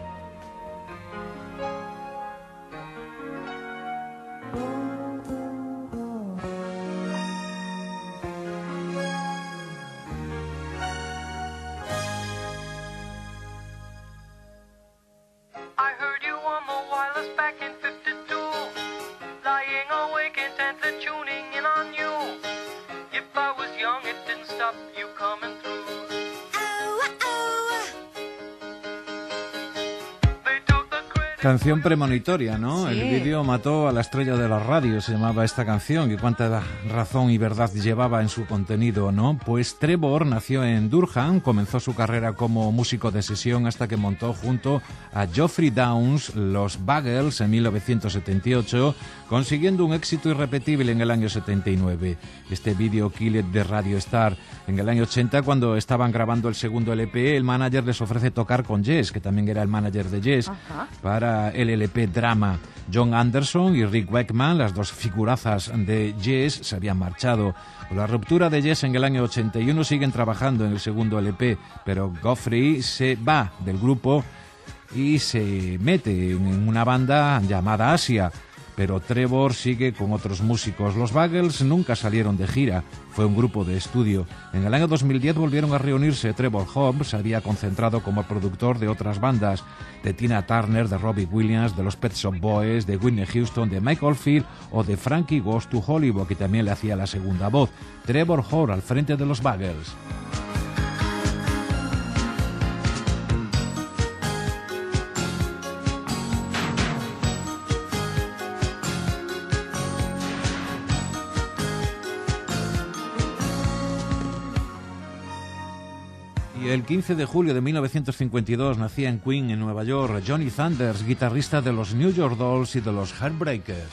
Canción premonitoria, ¿no? Sí. El vídeo mató a la estrella de la radio, se llamaba esta canción, y cuánta razón y verdad llevaba en su contenido, ¿no? Pues Trevor nació en Durham, comenzó su carrera como músico de sesión hasta que montó junto a Geoffrey Downes los Buggles en mil novecientos setenta y ocho, consiguiendo un éxito irrepetible en el año setenta y nueve. Este vídeo Killed de Radio Star. En el año ochenta, cuando estaban grabando el segundo L P, el manager les ofrece tocar con Yes, que también era el manager de Yes, Ajá. para el L P Drama. John Anderson y Rick Wakeman, las dos figurazas de Yes, se habían marchado. Con la ruptura de Yes en el año ochenta y uno siguen trabajando en el segundo L P, pero Geoffrey se va del grupo y se mete en una banda llamada Asia. Pero Trevor sigue con otros músicos. Los Buggles nunca salieron de gira, fue un grupo de estudio. En el año dos mil diez volvieron a reunirse. Trevor Horn se había concentrado como productor de otras bandas, de Tina Turner, de Robbie Williams, de los Pet Shop Boys, de Whitney Houston, de Michael Field o de Frankie Goes to Hollywood, que también le hacía la segunda voz. Trevor Horn al frente de los Buggles. El quince de julio de mil novecientos cincuenta y dos nacía en Queen, en Nueva York, Johnny Thunders, guitarrista de los New York Dolls y de los Heartbreakers.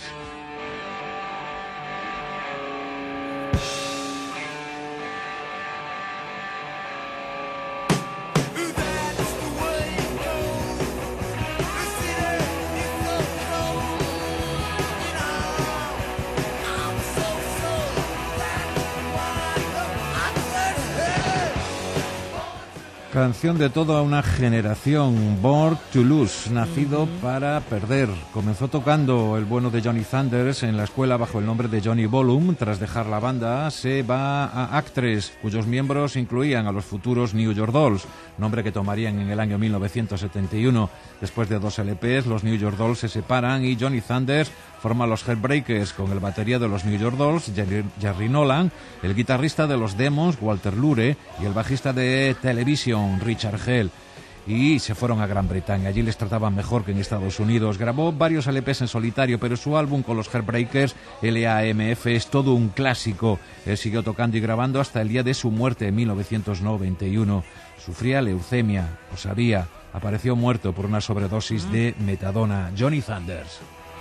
Canción de toda una generación, Born to Lose, nacido uh-huh. para perder. Comenzó tocando el bueno de Johnny Thunders en la escuela bajo el nombre de Johnny Volum. Tras dejar la banda, se va a Actres, cuyos miembros incluían a los futuros New York Dolls, nombre que tomarían en el año mil novecientos setenta y uno. Después de dos L Pes, los New York Dolls se separan y Johnny Thunders forma los Heartbreakers con el batería de los New York Dolls, Jerry, Jerry Nolan, el guitarrista de los Demons, Walter Lure, y el bajista de Television, Richard Hell. Y se fueron a Gran Bretaña. Allí les trataban mejor que en Estados Unidos. Grabó varios L Pes en solitario, pero su álbum con los Heartbreakers, L A M F, es todo un clásico. Él siguió tocando y grabando hasta el día de su muerte en mil novecientos noventa y uno. Sufría leucemia, lo sabía. Apareció muerto por una sobredosis mm. de metadona. Johnny Thunders.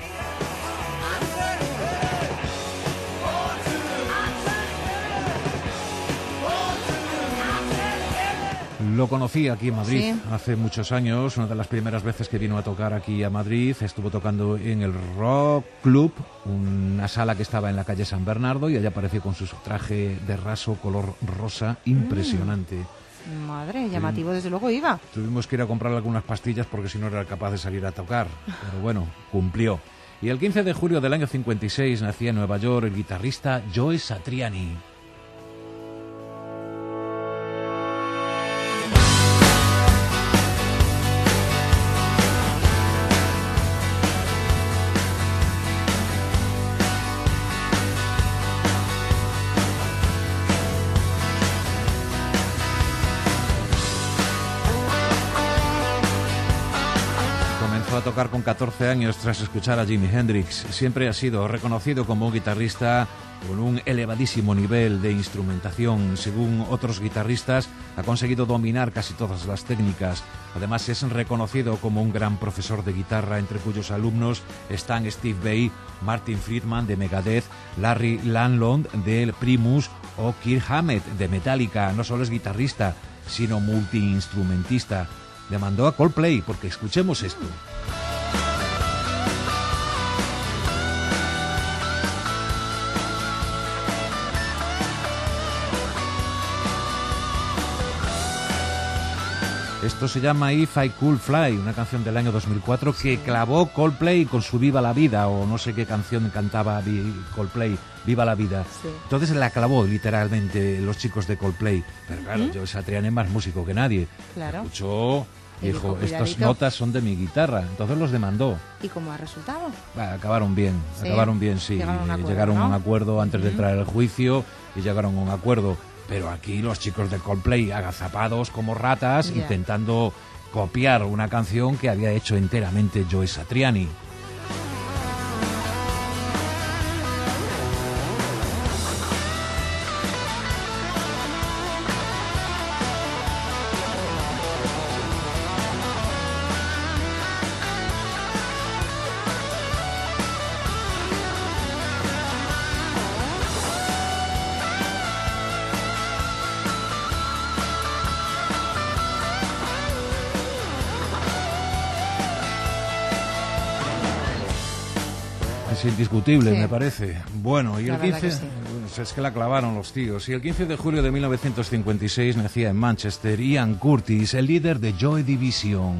Lo conocí aquí en Madrid sí. hace muchos años, una de las primeras veces que vino a tocar aquí a Madrid. Estuvo tocando en el Rock Club, una sala que estaba en la calle San Bernardo, y allá apareció con su traje de raso color rosa impresionante. Mm. Madre, llamativo, sí. Desde luego iba. Tuvimos que ir a comprarle algunas pastillas porque si no era capaz de salir a tocar, pero bueno, cumplió. Y el quince de julio del año cincuenta y seis nacía en Nueva York el guitarrista Joe Satriani. A tocar con catorce años tras escuchar a Jimi Hendrix. Siempre ha sido reconocido como un guitarrista con un elevadísimo nivel de instrumentación. Según otros guitarristas, ha conseguido dominar casi todas las técnicas. Además, es reconocido como un gran profesor de guitarra, entre cuyos alumnos están Steve Vai, Martin Friedman de Megadeth, Larry Lanlund de Primus o Kirk Hammett de Metallica. No solo es guitarrista, sino multiinstrumentista. Demandó a Coldplay, porque escuchemos esto. Esto se llama If I Could Fly, una canción del año dos mil cuatro que clavó Coldplay con su Viva la Vida, o no sé qué canción cantaba Coldplay, Viva la Vida. Sí. Entonces la clavó literalmente los chicos de Coldplay. Pero claro, ¿Mm? Joe Satriani es más músico que nadie. Claro. Escuchó, dijo, estas notas son de mi guitarra. Entonces los demandó. ¿Y cómo ha resultado? Bah, acabaron bien, sí. acabaron bien, sí. Llegaron a un acuerdo, llegaron ¿no? a un acuerdo antes ¿Mm? de entrar al juicio y llegaron a un acuerdo. Pero aquí los chicos de Coldplay agazapados como ratas, yeah. intentando copiar una canción que había hecho enteramente Joe Satriani. Es indiscutible, sí. me parece. Bueno, y la el quince... Sí. Pues es que la clavaron los tíos. Y el quince de julio de mil novecientos cincuenta y seis nacía en Manchester Ian Curtis, el líder de Joy Division.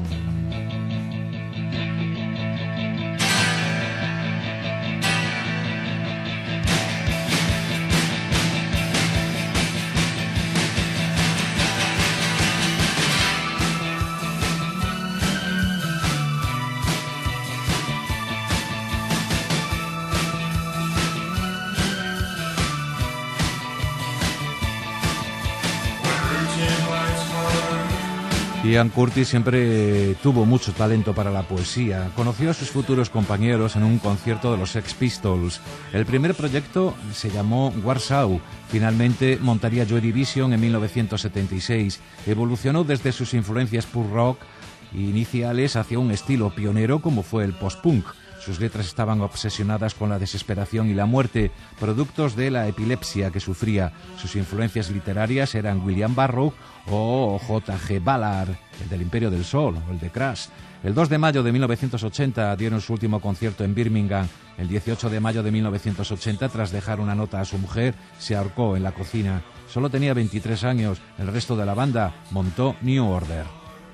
Ian Curtis siempre tuvo mucho talento para la poesía. Conoció a sus futuros compañeros en un concierto de los Sex Pistols. El primer proyecto se llamó Warsaw. Finalmente montaría Joy Division en mil novecientos setenta y seis. Evolucionó desde sus influencias punk rock iniciales hacia un estilo pionero como fue el post-punk. Sus letras estaban obsesionadas con la desesperación y la muerte, productos de la epilepsia que sufría. Sus influencias literarias eran William Burroughs o J G Ballard, el del Imperio del Sol o el de Crash. El dos de mayo de mil novecientos ochenta dieron su último concierto en Birmingham. El dieciocho de mayo de mil novecientos ochenta, tras dejar una nota a su mujer, se ahorcó en la cocina. Solo tenía veintitrés años. El resto de la banda montó New Order.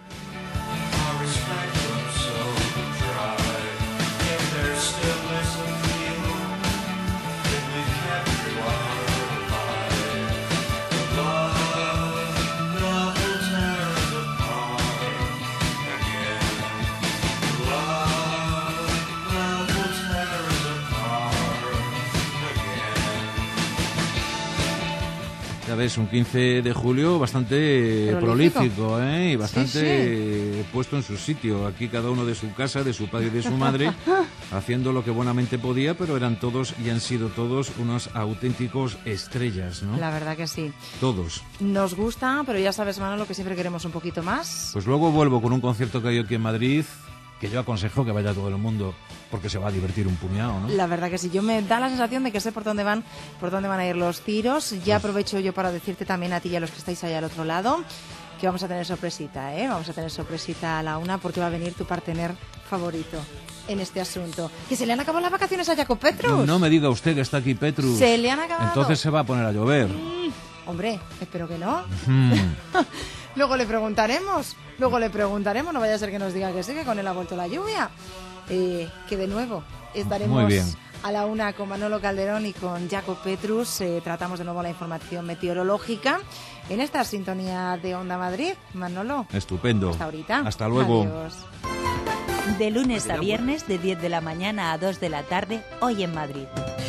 Ya ves, un quince de julio bastante prolífico, prolífico ¿eh? Y bastante sí, sí. puesto en su sitio. Aquí cada uno de su casa, de su padre y de su madre, haciendo lo que buenamente podía, pero eran todos y han sido todos unos auténticos estrellas, ¿no? La verdad que sí. Todos. Nos gusta, pero ya sabes, Manolo, que siempre queremos un poquito más. Pues luego vuelvo con un concierto que hay aquí en Madrid, que yo aconsejo que vaya todo el mundo, porque se va a divertir un puñado, ¿no? La verdad que sí, yo me da la sensación de que sé por dónde van, por dónde van a ir los tiros. Ya Uf. aprovecho yo para decirte también a ti y a los que estáis allá al otro lado que vamos a tener sorpresita, ¿eh? Vamos a tener sorpresita a la una, porque va a venir tu partener favorito en este asunto. ¿Que se le han acabado las vacaciones a Jacob Petrus? No, no me diga usted que está aquí Petrus. Se le han acabado. Entonces se va a poner a llover. Mm, hombre, espero que no. Mm. Luego le preguntaremos, luego le preguntaremos, no vaya a ser que nos diga que sí, que con él ha vuelto la lluvia. Eh, que de nuevo estaremos a la una con Manolo Calderón y con Jacob Petrus. Eh, tratamos de nuevo la información meteorológica en esta sintonía de Onda Madrid. Manolo. Estupendo. Hasta ahorita. Hasta luego. Adiós. De lunes a viernes, de diez de la mañana a dos de la tarde, hoy en Madrid.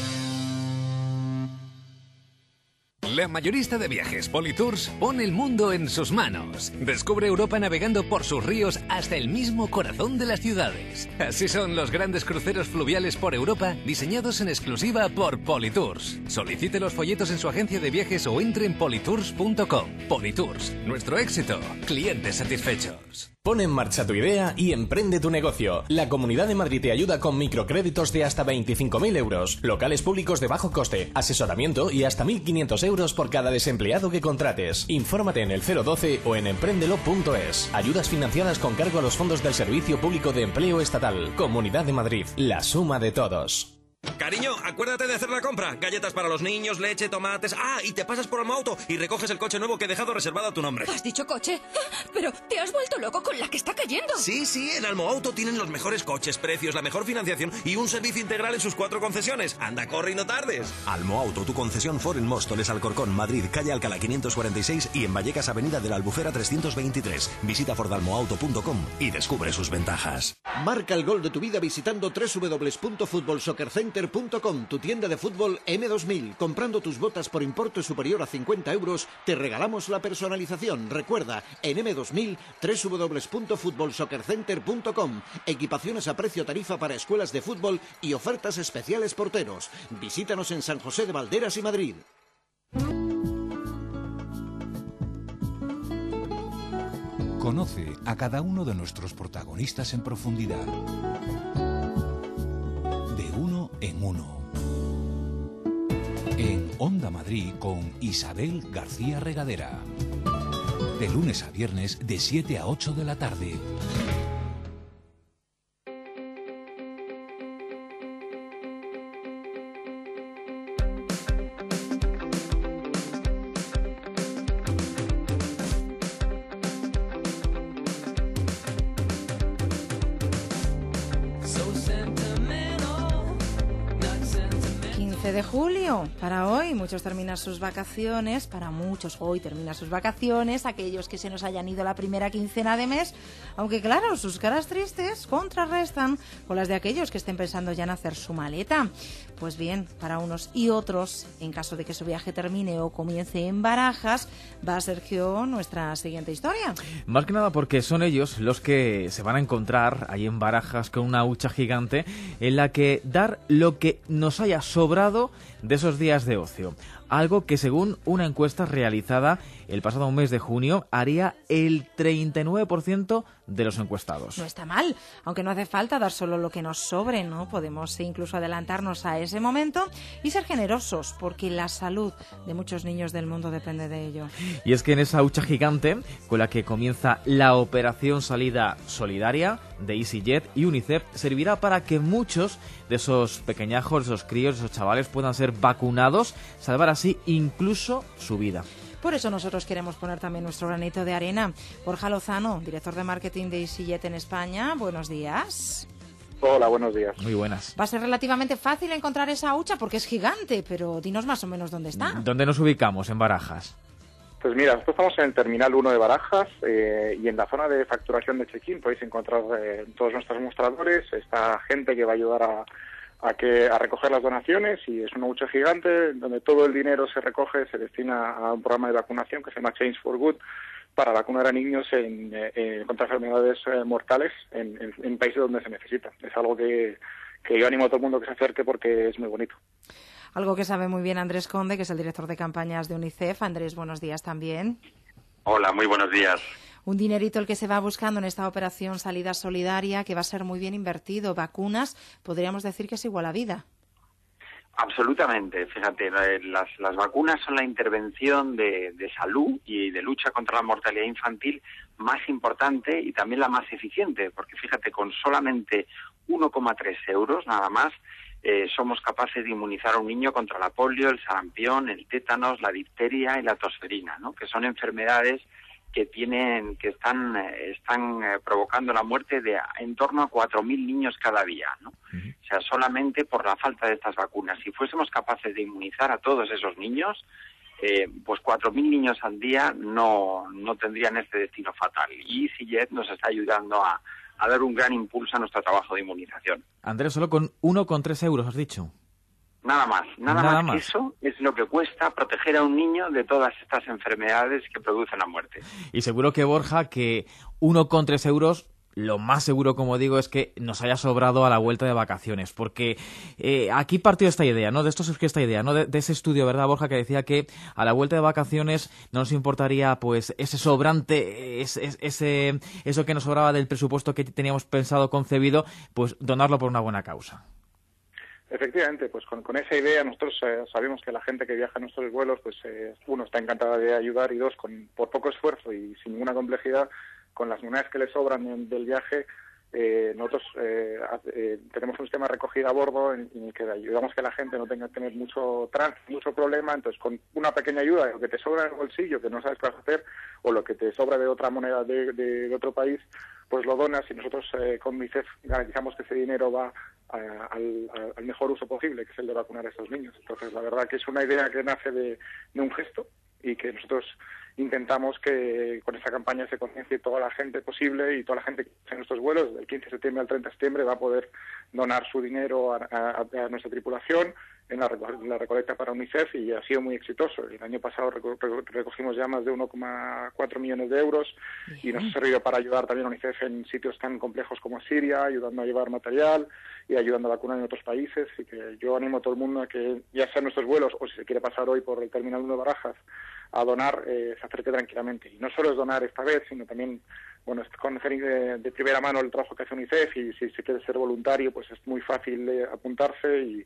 La mayorista de viajes Politours pone el mundo en sus manos. Descubre Europa navegando por sus ríos hasta el mismo corazón de las ciudades. Así son los grandes cruceros fluviales por Europa, diseñados en exclusiva por Politours. Solicite los folletos en su agencia de viajes o entre en politours punto com. Politours, nuestro éxito, clientes satisfechos. Pon en marcha tu idea y emprende tu negocio. La Comunidad de Madrid te ayuda con microcréditos de hasta veinticinco mil euros, locales públicos de bajo coste, asesoramiento y hasta mil quinientos euros por cada desempleado que contrates. Infórmate en el cero doce o en emprendelo punto es. Ayudas financiadas con cargo a los fondos del Servicio Público de Empleo Estatal. Comunidad de Madrid, la suma de todos. Cariño, acuérdate de hacer la compra. Galletas para los niños, leche, tomates... Ah, y te pasas por Almoauto y recoges el coche nuevo que he dejado reservado a tu nombre. ¿Has dicho coche? Pero te has vuelto loco con la que está cayendo. Sí, sí, en Almoauto tienen los mejores coches, precios, la mejor financiación y un servicio integral en sus cuatro concesiones. Anda, corre y no tardes. Almoauto, tu concesión Ford en Móstoles, Alcorcón, Madrid, calle Alcalá quinientos cuarenta y seis y en Vallecas, avenida de la Albufera trescientos veintitrés. Visita ford almoauto punto com y descubre sus ventajas. Marca el gol de tu vida visitando doble u doble u doble u punto fútbol soccer center punto com. Tu tienda de fútbol eme dos mil. Comprando tus botas por importe superior a cincuenta euros, te regalamos la personalización. Recuerda, en eme dos mil, doble u doble u doble u punto fútbol soccer center punto com. Equipaciones a precio tarifa para escuelas de fútbol y ofertas especiales porteros. Visítanos en San José de Valderas y Madrid. Conoce a cada uno de nuestros protagonistas en profundidad. De uno en uno. En Onda Madrid con Isabel García Regadera. De lunes a viernes de siete a ocho de la tarde. de julio, para hoy muchos terminan sus vacaciones, para muchos hoy terminan sus vacaciones, aquellos que se nos hayan ido la primera quincena de mes, aunque claro, sus caras tristes contrarrestan con las de aquellos que estén pensando ya en hacer su maleta. Pues bien, para unos y otros, en caso de que su viaje termine o comience en Barajas, va, Sergio, nuestra siguiente historia. Más que nada porque son ellos los que se van a encontrar ahí en Barajas con una hucha gigante en la que dar lo que nos haya sobrado de esos días de ocio. Algo que según una encuesta realizada el pasado mes de junio haría el treinta y nueve por ciento de los encuestados. No está mal, aunque no hace falta dar solo lo que nos sobre, ¿no? Podemos incluso adelantarnos a ese momento y ser generosos, porque la salud de muchos niños del mundo depende de ello. Y es que en esa hucha gigante con la que comienza la operación Salida Solidaria de EasyJet y UNICEF servirá para que muchos de esos pequeñajos, esos críos, esos chavales puedan ser vacunados, salvar así incluso su vida. Por eso nosotros queremos poner también nuestro granito de arena. Borja Lozano, director de marketing de EasyJet en España, buenos días. Hola, buenos días. Muy buenas. Va a ser relativamente fácil encontrar esa hucha porque es gigante, pero dinos más o menos dónde está. ¿Dónde nos ubicamos? En Barajas. Pues mira, nosotros estamos en el Terminal uno de Barajas eh, y en la zona de facturación de check-in podéis encontrar eh, todos nuestros mostradores, está gente que va a ayudar a, a, que, a recoger las donaciones y es una hucha gigante donde todo el dinero se recoge, se destina a un programa de vacunación que se llama Change for Good para vacunar a niños en, en, contra enfermedades eh, mortales en, en, en países donde se necesita. Es algo que, que yo animo a todo el mundo que se acerque porque es muy bonito. Algo que sabe muy bien Andrés Conde, que es el director de campañas de UNICEF. Andrés, buenos días también. Hola, muy buenos días. Un dinerito el que se va buscando en esta operación Salida Solidaria, que va a ser muy bien invertido. Vacunas, podríamos decir que es igual a vida. Absolutamente. Fíjate, las, las vacunas son la intervención de, de salud y de lucha contra la mortalidad infantil más importante y también la más eficiente, porque fíjate, con solamente uno coma tres euros nada más, Eh, somos capaces de inmunizar a un niño contra la polio, el sarampión, el tétanos, la difteria y la tosferina, ¿no? Que son enfermedades que tienen, que están, eh, están eh, provocando la muerte de en torno a cuatro mil niños cada día, ¿no? Uh-huh. O sea, solamente por la falta de estas vacunas. Si fuésemos capaces de inmunizar a todos esos niños, eh, pues cuatro mil niños al día no, no tendrían este destino fatal. Y EasyJet nos está ayudando a a dar un gran impulso a nuestro trabajo de inmunización. Andrés, solo con uno coma tres euros, has dicho. Nada más, nada, nada más, más que eso es lo que cuesta proteger a un niño de todas estas enfermedades que producen la muerte. Y seguro que, Borja, que uno coma tres euros, lo más seguro, como digo, es que nos haya sobrado a la vuelta de vacaciones, porque eh, aquí partió esta idea, ¿no? De esto surgió esta idea, ¿no? De, de ese estudio, ¿verdad, Borja? Que decía que a la vuelta de vacaciones no nos importaría, pues, ese sobrante, ese, ese, eso que nos sobraba del presupuesto que teníamos pensado, concebido, pues donarlo por una buena causa. Efectivamente, pues con, con esa idea nosotros eh, sabemos que la gente que viaja en nuestros vuelos, pues eh, uno, está encantada de ayudar y dos, con, por poco esfuerzo y sin ninguna complejidad, con las monedas que le sobran en, del viaje, eh, nosotros eh, eh, tenemos un sistema de recogida a bordo en, en el que ayudamos que la gente no tenga que tener mucho trance, mucho problema. Entonces, con una pequeña ayuda, lo que te sobra en el bolsillo, que no sabes qué vas a hacer, o lo que te sobra de otra moneda de, de, de otro país, pues lo donas y nosotros eh, con UNICEF garantizamos que ese dinero va a, al, al mejor uso posible, que es el de vacunar a estos niños. Entonces, la verdad que es una idea que nace de, de un gesto y que nosotros intentamos que con esta campaña se conciencie toda la gente posible y toda la gente que hace nuestros vuelos, del quince de septiembre al treinta de septiembre, va a poder donar su dinero a, a, a nuestra tripulación en la, la recolecta para UNICEF y ha sido muy exitoso. El año pasado recogimos ya más de uno coma cuatro millones de euros y nos ha servido para ayudar también a UNICEF en sitios tan complejos como Siria, ayudando a llevar material y ayudando a vacunar en otros países. Y que yo animo a todo el mundo a que, ya sea en nuestros vuelos o si se quiere pasar hoy por el Terminal uno de Barajas, a donar, eh, se acerque tranquilamente. Y no solo es donar esta vez, sino también, bueno, es conocer de, de primera mano el trabajo que hace UNICEF y si se quiere ser voluntario, pues es muy fácil eh, apuntarse y,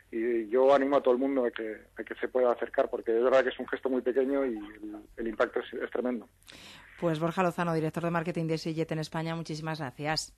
y yo animo a todo el mundo a que, a que se pueda acercar porque es verdad que es un gesto muy pequeño y el, el impacto es, es tremendo. Pues Borja Lozano, director de marketing de EasyJet en España, muchísimas gracias.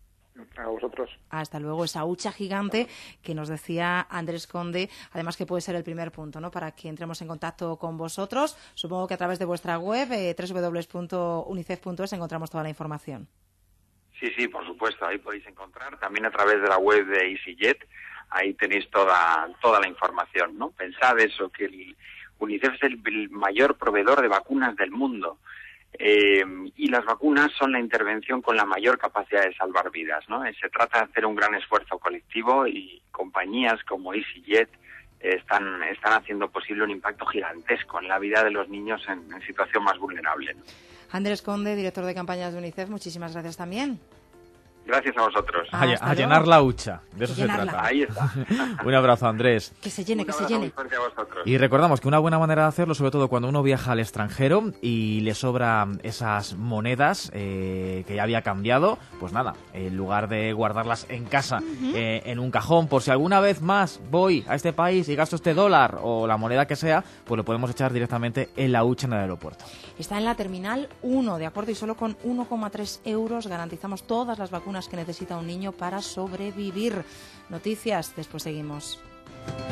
A vosotros. Hasta luego. Esa hucha gigante que nos decía Andrés Conde, además que puede ser el primer punto, ¿no?, para que entremos en contacto con vosotros. Supongo que a través de vuestra web, eh, doble u doble u doble u punto unicef punto es, encontramos toda la información. Sí, sí, por supuesto, ahí podéis encontrar. También a través de la web de EasyJet, ahí tenéis toda, toda la información, ¿no? Pensad eso, que el UNICEF es el, el mayor proveedor de vacunas del mundo. Eh, y las vacunas son la intervención con la mayor capacidad de salvar vidas, ¿no? Se trata de hacer un gran esfuerzo colectivo y compañías como EasyJet están, están haciendo posible un impacto gigantesco en la vida de los niños en, en situación más vulnerable, ¿no? Andrés Conde, director de campañas de UNICEF, muchísimas gracias también. Gracias a vosotros. A, a llenar la hucha, de eso se trata. Ahí está. Un abrazo, Andrés. Que se llene, Un que se abrazo llene. muy fuerte a vosotros. Y recordamos que una buena manera de hacerlo, sobre todo cuando uno viaja al extranjero y le sobran esas monedas eh, que ya había cambiado, pues nada, en lugar de guardarlas en casa, uh-huh. eh, en un cajón, por si alguna vez más voy a este país y gasto este dólar o la moneda que sea, pues lo podemos echar directamente en la hucha en el aeropuerto. Está en la Terminal uno, ¿de acuerdo? Y solo con uno coma tres euros garantizamos todas las vacunas que necesita un niño para sobrevivir. Noticias, después seguimos.